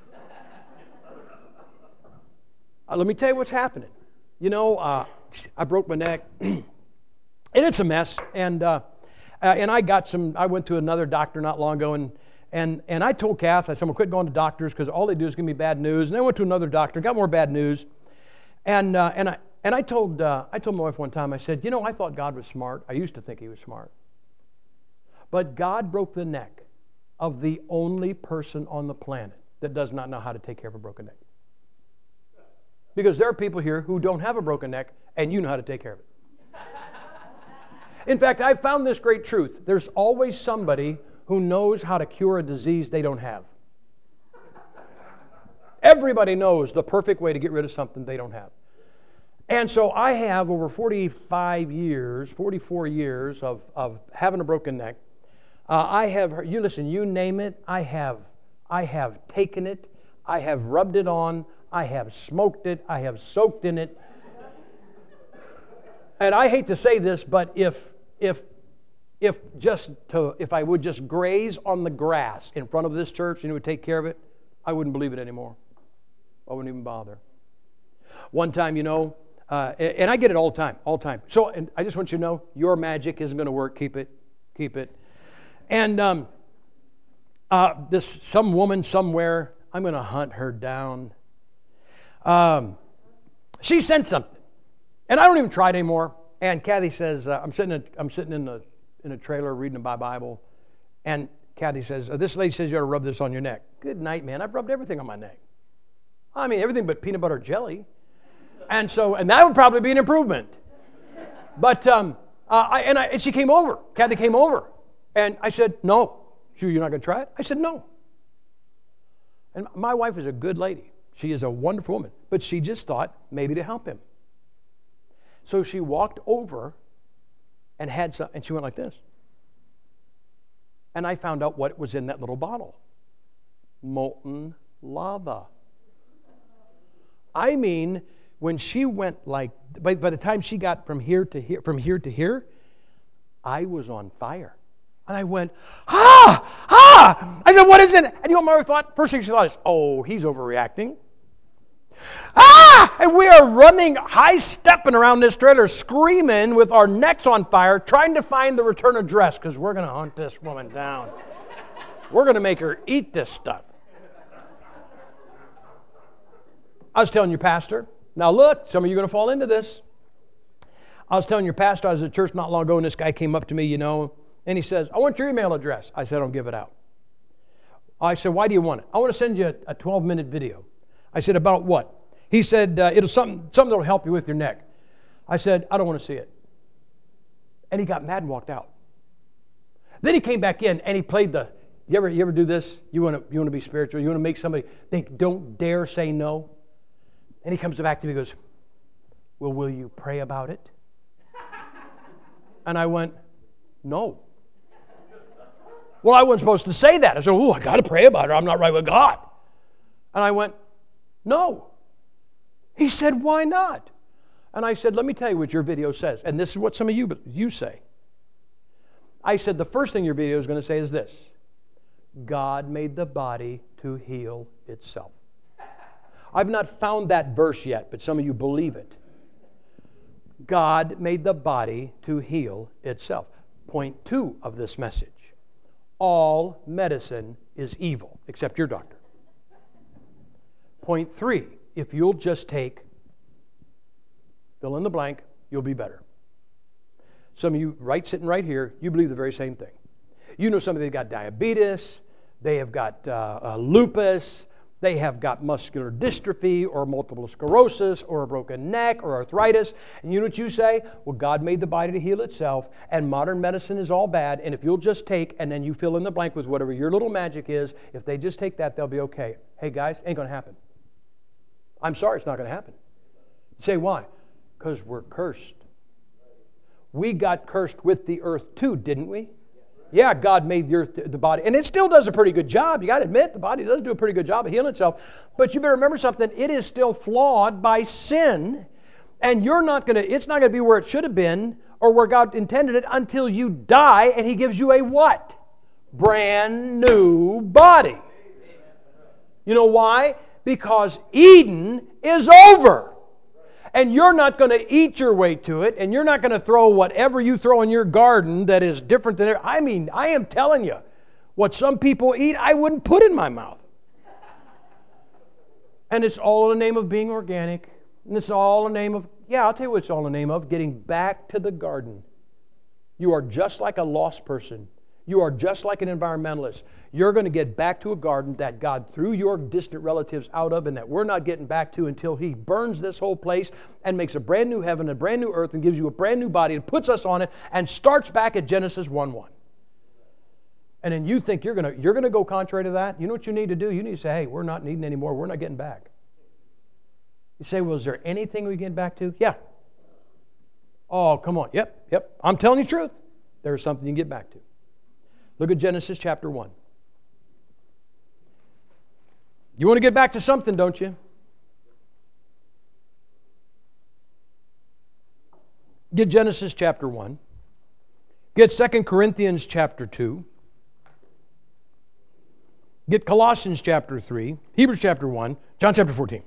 Uh, let me tell you what's happening. You know, uh, I broke my neck, and it's a mess. And uh, uh, and I got some. I went to another doctor not long ago, and and and I told Kath, I said, I'm gonna quit going to doctors because all they do is give me bad news. And I went to another doctor, got more bad news, and uh, and I and I told uh, I told my wife one time. I said, you know, I thought God was smart. I used to think He was smart, but God broke the neck of the only person on the planet that does not know how to take care of a broken neck. Because there are people here who don't have a broken neck, and you know how to take care of it. In fact, I've found this great truth. There's always somebody who knows how to cure a disease they don't have. Everybody knows the perfect way to get rid of something they don't have. And so I have over forty-five years, forty-four years of, of having a broken neck. Uh, I have, you listen, you name it, I have, I have taken it, I have rubbed it on, I have smoked it, I have soaked in it. And I hate to say this, but if, if, if just to, if I would just graze on the grass in front of this church and it would take care of it, I wouldn't believe it anymore. I wouldn't even bother. One time, you know, uh, and I get it all the time, all the time. So, and I just want you to know, your magic isn't going to work. Keep it, keep it. And um, uh, this some woman somewhere, I'm going to hunt her down. Um, she sent something, and I don't even try it anymore. And Kathy says, uh, I'm sitting, in, I'm sitting in a in a trailer reading my Bible, and Kathy says, uh, this lady says you ought to rub this on your neck. Good night, man. I've rubbed everything on my neck. I mean, everything but peanut butter jelly. And so, and that would probably be an improvement. But, um, uh, I, and, I, and she came over. Kathy came over. And I said, no. She said, you're not going to try it? I said, no. And my wife is a good lady. She is a wonderful woman. But she just thought maybe to help him. So she walked over and had some, and she went like this. And I found out what was in that little bottle. Molten lava. I mean, when she went like, by, by the time she got from here to here, from here to here, I was on fire. And I went, ah, ah! I said, what is it? And you know what my thought? First thing she thought is, oh, he's overreacting. Ah! And we are running, high-stepping around this trailer, screaming with our necks on fire, trying to find the return address, because we're going to hunt this woman down. We're going to make her eat this stuff. I was telling your pastor, now look, some of you are going to fall into this. I was telling your pastor, I was at church not long ago, and this guy came up to me, you know, and he says, I want your email address. I said, I don't give it out. I said, why do you want it? I want to send you a twelve-minute video. I said, about what? He said, uh, it'll something, something that'll help you with your neck. I said, I don't want to see it. And he got mad and walked out. Then he came back in and he played the, you ever, you ever do this? You want to, you want to be spiritual? You want to make somebody think, don't dare say no? And he comes back to me and goes, well, will you pray about it? And I went, no. Well, I wasn't supposed to say that. I said, oh, I got to pray about it. I'm not right with God. And I went, no. He said, why not? And I said, let me tell you what your video says. And this is what some of you, you say. I said, the first thing your video is going to say is this. God made the body to heal itself. I've not found that verse yet, but some of you believe it. God made the body to heal itself. Point two of this message. All medicine is evil, except your doctor. Point three, if you'll just take, fill in the blank, you'll be better. Some of you, right sitting right here, you believe the very same thing. You know somebody that got diabetes, they have got uh, uh, lupus, they have got muscular dystrophy or multiple sclerosis or a broken neck or arthritis. And you know what you say? Well, God made the body to heal itself and modern medicine is all bad. And if you'll just take, and then you fill in the blank with whatever your little magic is, if they just take that, they'll be okay. Hey guys, ain't going to happen. I'm sorry, it's not going to happen. You say why? Because we're cursed. We got cursed with the earth too, didn't we? Yeah, God made the earth, the body, and it still does a pretty good job. You got to admit, the body does do a pretty good job of healing itself. But you better remember something. It is still flawed by sin, and you're not going to. It's not going to be where it should have been or where God intended it until you die, and He gives you a what? Brand new body. You know why? Because Eden is over. And you're not going to eat your way to it, and you're not going to throw whatever you throw in your garden that is different than it. I mean, I am telling you, what some people eat, I wouldn't put in my mouth. And it's all in the name of being organic. And it's all in the name of, yeah, I'll tell you what it's all in the name of, getting back to the garden. You are just like a lost person. You are just like an environmentalist. You're going to get back to a garden that God threw your distant relatives out of and that we're not getting back to until He burns this whole place and makes a brand new heaven, a brand new earth, and gives you a brand new body and puts us on it and starts back at Genesis one one. And then you think you're going to you're going to go contrary to that? You know what you need to do? You need to say, hey, we're not needing anymore. We're not getting back. You say, well, is there anything we get back to? Yeah. Oh, come on. Yep, yep. I'm telling you the truth. There's something you can get back to. Look at Genesis chapter one. You want to get back to something, don't you? Get Genesis chapter one. Get Second Corinthians chapter two. Get Colossians chapter three. Hebrews chapter one. John chapter fourteen.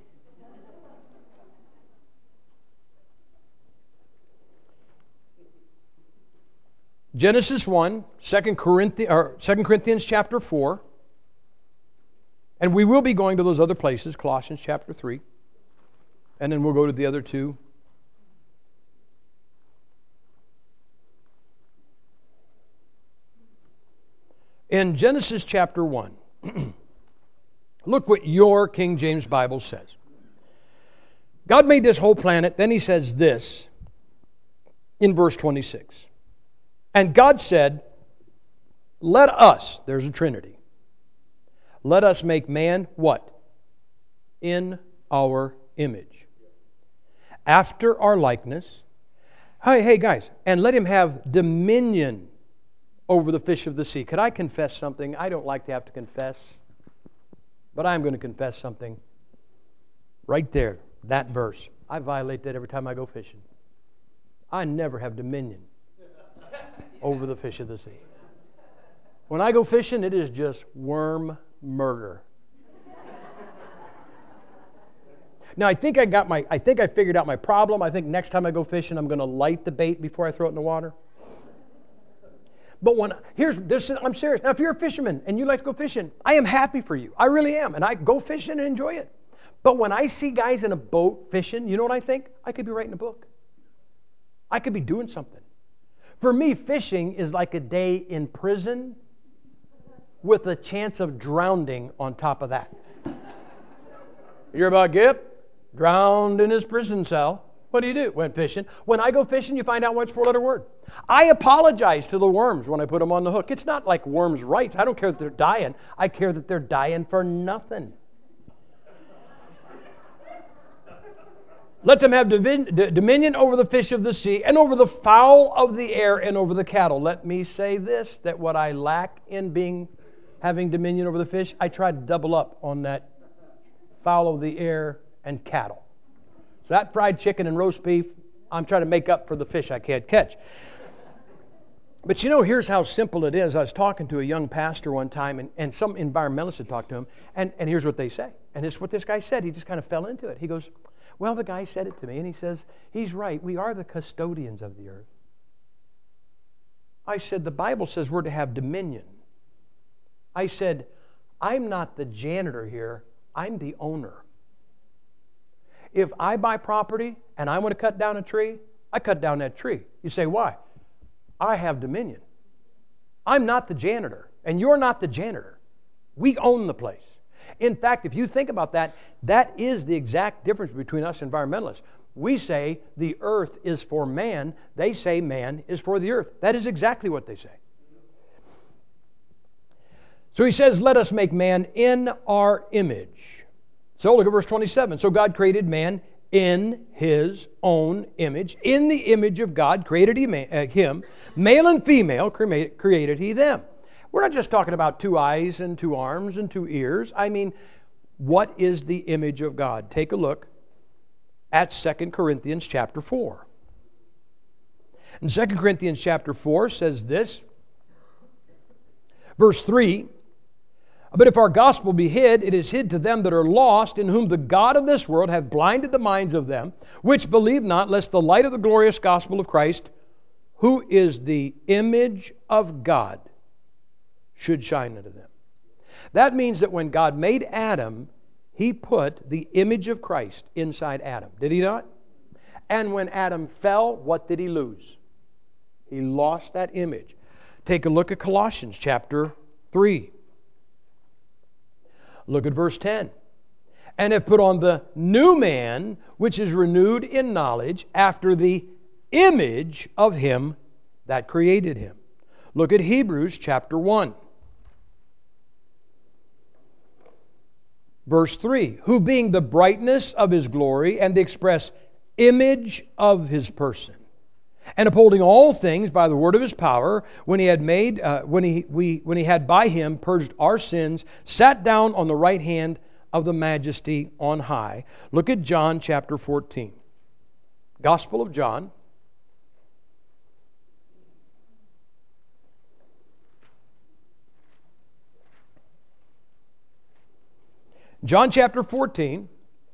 Genesis one, Second Corinthians, or Second Corinthians chapter four. And we will be going to those other places, Colossians chapter three. And then we'll go to the other two. In Genesis chapter one, look what your King James Bible says. God made this whole planet. Then he says this in verse twenty-six. And God said, let us, there's a Trinity, let us make man what? In our image. After our likeness. Hey, hey guys, and let him have dominion over the fish of the sea. Could I confess something? I don't like to have to confess, but I'm going to confess something. Right there, that verse. I violate that every time I go fishing. I never have dominion over the fish of the sea. When I go fishing, it is just worm murder. Now, I think I got my, I think I figured out my problem. I think next time I go fishing, I'm going to light the bait before I throw it in the water. But when, here's, this, I'm serious. Now, if you're a fisherman and you like to go fishing, I am happy for you. I really am. And I go fishing and enjoy it. But when I see guys in a boat fishing, you know what I think? I could be writing a book. I could be doing something. For me, fishing is like a day in prison with a chance of drowning on top of that. You hear about Gip? Drowned in his prison cell. What do you do? Went fishing. When I go fishing, you find out what's four-letter word. I apologize to the worms when I put them on the hook. It's not like worms' rights. I don't care that they're dying. I care that they're dying for nothing. Let them have dominion over the fish of the sea and over the fowl of the air and over the cattle. Let me say this, that what I lack in being having dominion over the fish, I try to double up on that fowl of the air and cattle. So that fried chicken and roast beef, I'm trying to make up for the fish I can't catch. But you know, here's how simple it is. I was talking to a young pastor one time, and, and some environmentalists had talked to him, and, and here's what they say. And it's what this guy said. He just kind of fell into it. He goes, well, the guy said it to me, and he says, he's right. We are the custodians of the earth. I said, the Bible says we're to have dominion. I said, I'm not the janitor here. I'm the owner. If I buy property and I want to cut down a tree, I cut down that tree. You say, why? I have dominion. I'm not the janitor, and you're not the janitor. We own the place. In fact, if you think about that, that is the exact difference between us environmentalists. We say the earth is for man. They say man is for the earth. That is exactly what they say. So he says, let us make man in our image. So look at verse twenty-seven. So God created man in his own image. In the image of God created he ma- uh, him. Male and female created he them. We're not just talking about two eyes and two arms and two ears. I mean, what is the image of God? Take a look at Second Corinthians chapter four. And Second Corinthians chapter four says this. Verse three. But if our gospel be hid, it is hid to them that are lost, in whom the God of this world hath blinded the minds of them, which believe not, lest the light of the glorious gospel of Christ, who is the image of God, should shine unto them. That means that when God made Adam, He put the image of Christ inside Adam. Did He not? And when Adam fell, what did he lose? He lost that image. Take a look at Colossians chapter three. Look at verse ten. And have put on the new man, which is renewed in knowledge, after the image of Him that created him. Look at Hebrews chapter one. Verse three. Who being the brightness of His glory and the express image of His person, and upholding all things by the word of His power, when He had made, uh, when he we when He had by Him purged our sins, sat down on the right hand of the Majesty on high. Look at John chapter fourteen. Gospel of John. John chapter fourteen.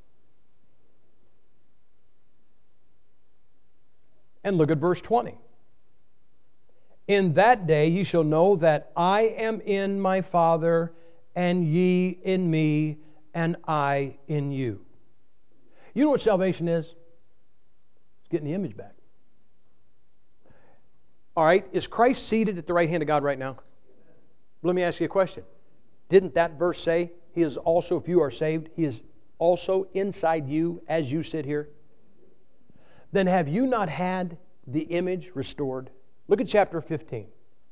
And look at verse twenty. In that day ye shall know that I am in my Father, and ye in me, and I in you. You know what salvation is? It's getting the image back. All right, is Christ seated at the right hand of God right now? Let me ask you a question. Didn't that verse say, He is also, if you are saved, He is also inside you as you sit here? Then have you not had the image restored? Look at chapter fifteen.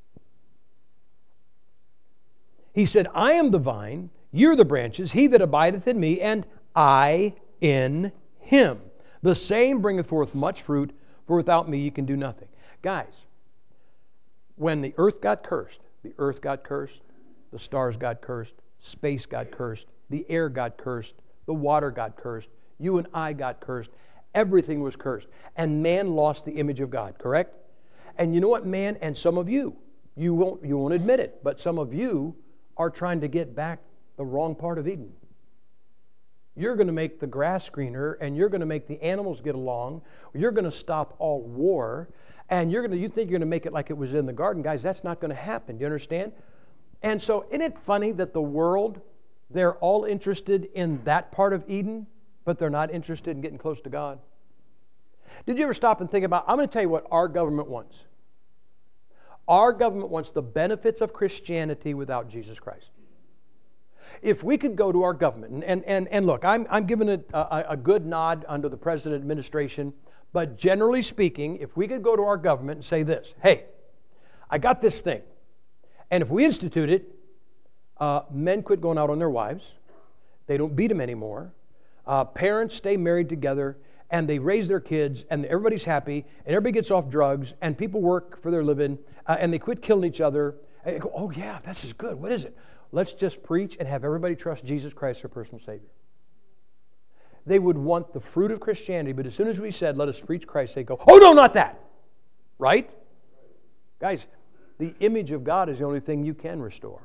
He said, I am the vine, you're the branches, he that abideth in me, and I in him. The same bringeth forth much fruit, for without me you can do nothing. Guys, when the earth got cursed, the earth got cursed, the stars got cursed, space got cursed, the air got cursed, the water got cursed, you and I got cursed, everything was cursed. And man lost the image of God, correct? And you know what, man, and some of you, you won't, you won't admit it, but some of you are trying to get back the wrong part of Eden. You're going to make the grass greener, and you're going to make the animals get along. You're going to stop all war, and you're going to, you think you're going to make it like it was in the garden. Guys, that's not going to happen. Do you understand? And so, isn't it funny that the world, they're all interested in that part of Eden, but they're not interested in getting close to God? Did you ever stop and think about, I'm going to tell you what our government wants. Our government wants the benefits of Christianity without Jesus Christ. If we could go to our government, and, and, and, and look, I'm, I'm giving it a, a good nod under the present administration, but generally speaking, if we could go to our government and say this, hey, I got this thing, and if we institute it, uh, men quit going out on their wives, they don't beat them anymore, uh, parents stay married together, and they raise their kids, and everybody's happy, and everybody gets off drugs, and people work for their living, uh, and they quit killing each other, and they go, oh yeah, this is good, what is it? Let's just preach and have everybody trust Jesus Christ, their personal Savior. They would want the fruit of Christianity, but as soon as we said, let us preach Christ, they go, oh no, not that! Right? Guys, the image of God is the only thing you can restore.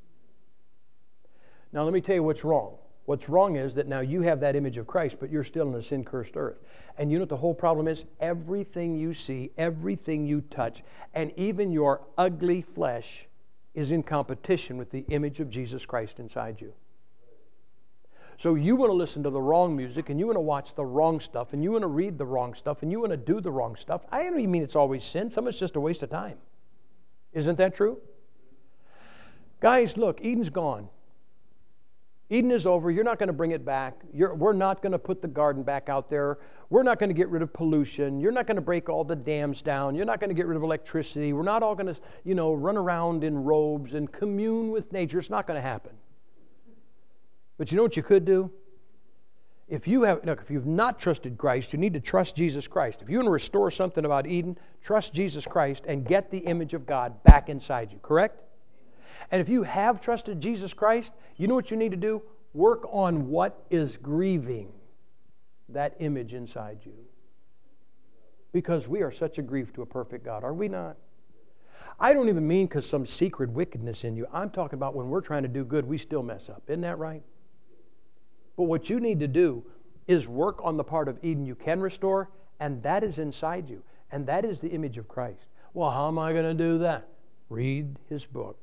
Now let me tell you what's wrong. What's wrong is that now you have that image of Christ, but you're still in a sin-cursed earth. And you know what the whole problem is? Everything you see, everything you touch, and even your ugly flesh is in competition with the image of Jesus Christ inside you. So you want to listen to the wrong music, and you want to watch the wrong stuff, and you want to read the wrong stuff, and you want to do the wrong stuff. I don't even mean it's always sin. Some of it's just a waste of time. Isn't that true? Guys, look, Eden's gone. Eden is over. You're not going to bring it back. You're, we're not going to put the garden back out there. We're not going to get rid of pollution. You're not going to break all the dams down. You're not going to get rid of electricity. We're not all going to, you know, run around in robes and commune with nature. It's not going to happen. But you know what you could do? If you have, look, if you've not trusted Christ, you need to trust Jesus Christ. If you want to restore something about Eden, trust Jesus Christ and get the image of God back inside you. Correct? And if you have trusted Jesus Christ, you know what you need to do? Work on what is grieving that image inside you. Because we are such a grief to a perfect God, are we not? I don't even mean because some secret wickedness in you. I'm talking about when we're trying to do good, we still mess up. Isn't that right? But what you need to do is work on the part of Eden you can restore, and that is inside you. And that is the image of Christ. Well, how am I going to do that? Read His book.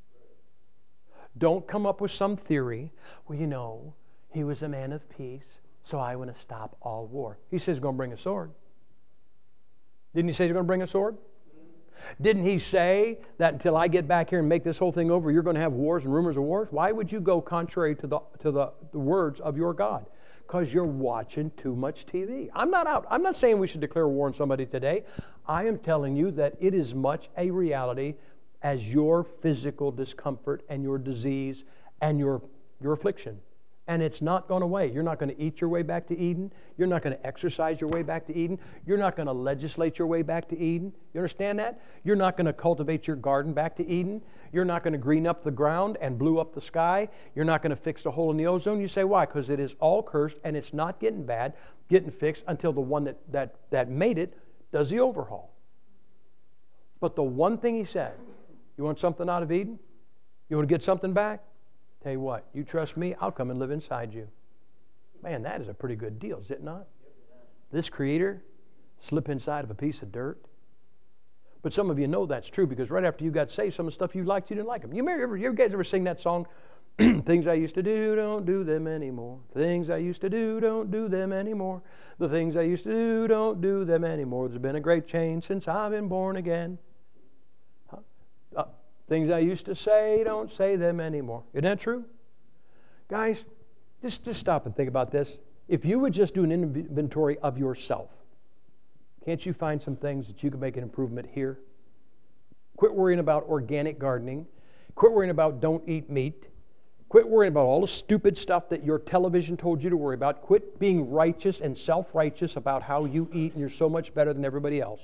Don't come up with some theory. Well, you know, He was a man of peace, so I want to stop all war. He says He's going to bring a sword. Didn't He say He's going to bring a sword? Didn't He say that until I get back here and make this whole thing over, you're going to have wars and rumors of wars? Why would you go contrary to the to the, the words of your God? Because you're watching too much T V. I'm not out. I'm not saying we should declare war on somebody today. I am telling you that it is much a reality as your physical discomfort and your disease and your, your affliction. And it's not going away. You're not going to eat your way back to Eden. You're not going to exercise your way back to Eden. You're not going to legislate your way back to Eden. You understand that? You're not going to cultivate your garden back to Eden. You're not going to green up the ground and blue up the sky. You're not going to fix the hole in the ozone. You say, why? Because it is all cursed and it's not getting bad, getting fixed until the one that, that, that made it does the overhaul. But the one thing He said, you want something out of Eden? You want to get something back? Tell you what, you trust me, I'll come and live inside you. Man, that is a pretty good deal, is it not? This Creator slip inside of a piece of dirt. But some of you know that's true because right after you got saved, some of the stuff you liked, you didn't like them. You remember, you guys ever sing that song? Things I used to do, don't do them anymore. Things I used to do, don't do them anymore. The things I used to do, don't do them anymore. There's been a great change since I've been born again. Uh, things I used to say, don't say them anymore. Isn't that true? Guys, Just, just stop and think about this. If you would just do an inventory of yourself, can't you find some things that you can make an improvement here? Quit worrying about organic gardening. Quit worrying about don't eat meat. Quit worrying about all the stupid stuff that your television told you to worry about. Quit being righteous and self-righteous about how you eat and you're so much better than everybody else.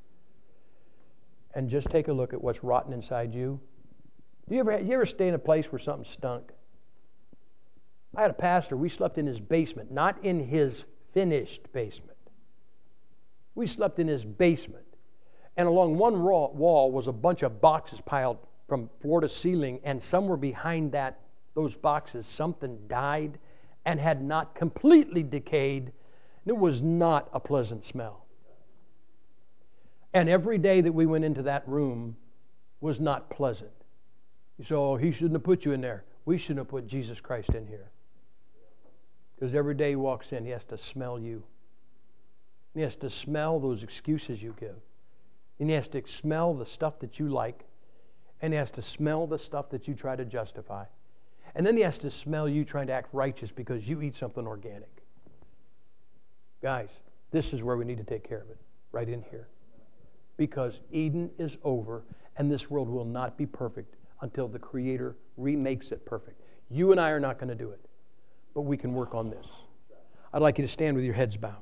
And just take a look at what's rotten inside you. Do you ever, you ever stay in a place where something stunk? I had a pastor, we slept in his basement, not in his finished basement. We slept in his basement. And along one wall was a bunch of boxes piled from floor to ceiling, and somewhere behind that, those boxes, something died and had not completely decayed. It was not a pleasant smell. And every day that we went into that room was not pleasant. You say, oh, he shouldn't have put you in there. We shouldn't have put Jesus Christ in here. Because every day he walks in, he has to smell you. He has to smell those excuses you give. And he has to smell the stuff that you like. And he has to smell the stuff that you try to justify. And then he has to smell you trying to act righteous because you eat something organic. Guys, this is where we need to take care of it. Right in here. Because Eden is over and this world will not be perfect until the Creator remakes it perfect. You and I are not going to do it. But we can work on this. I'd like you to stand with your heads bowed.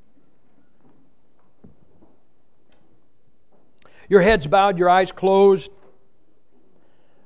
Your heads bowed, your eyes closed.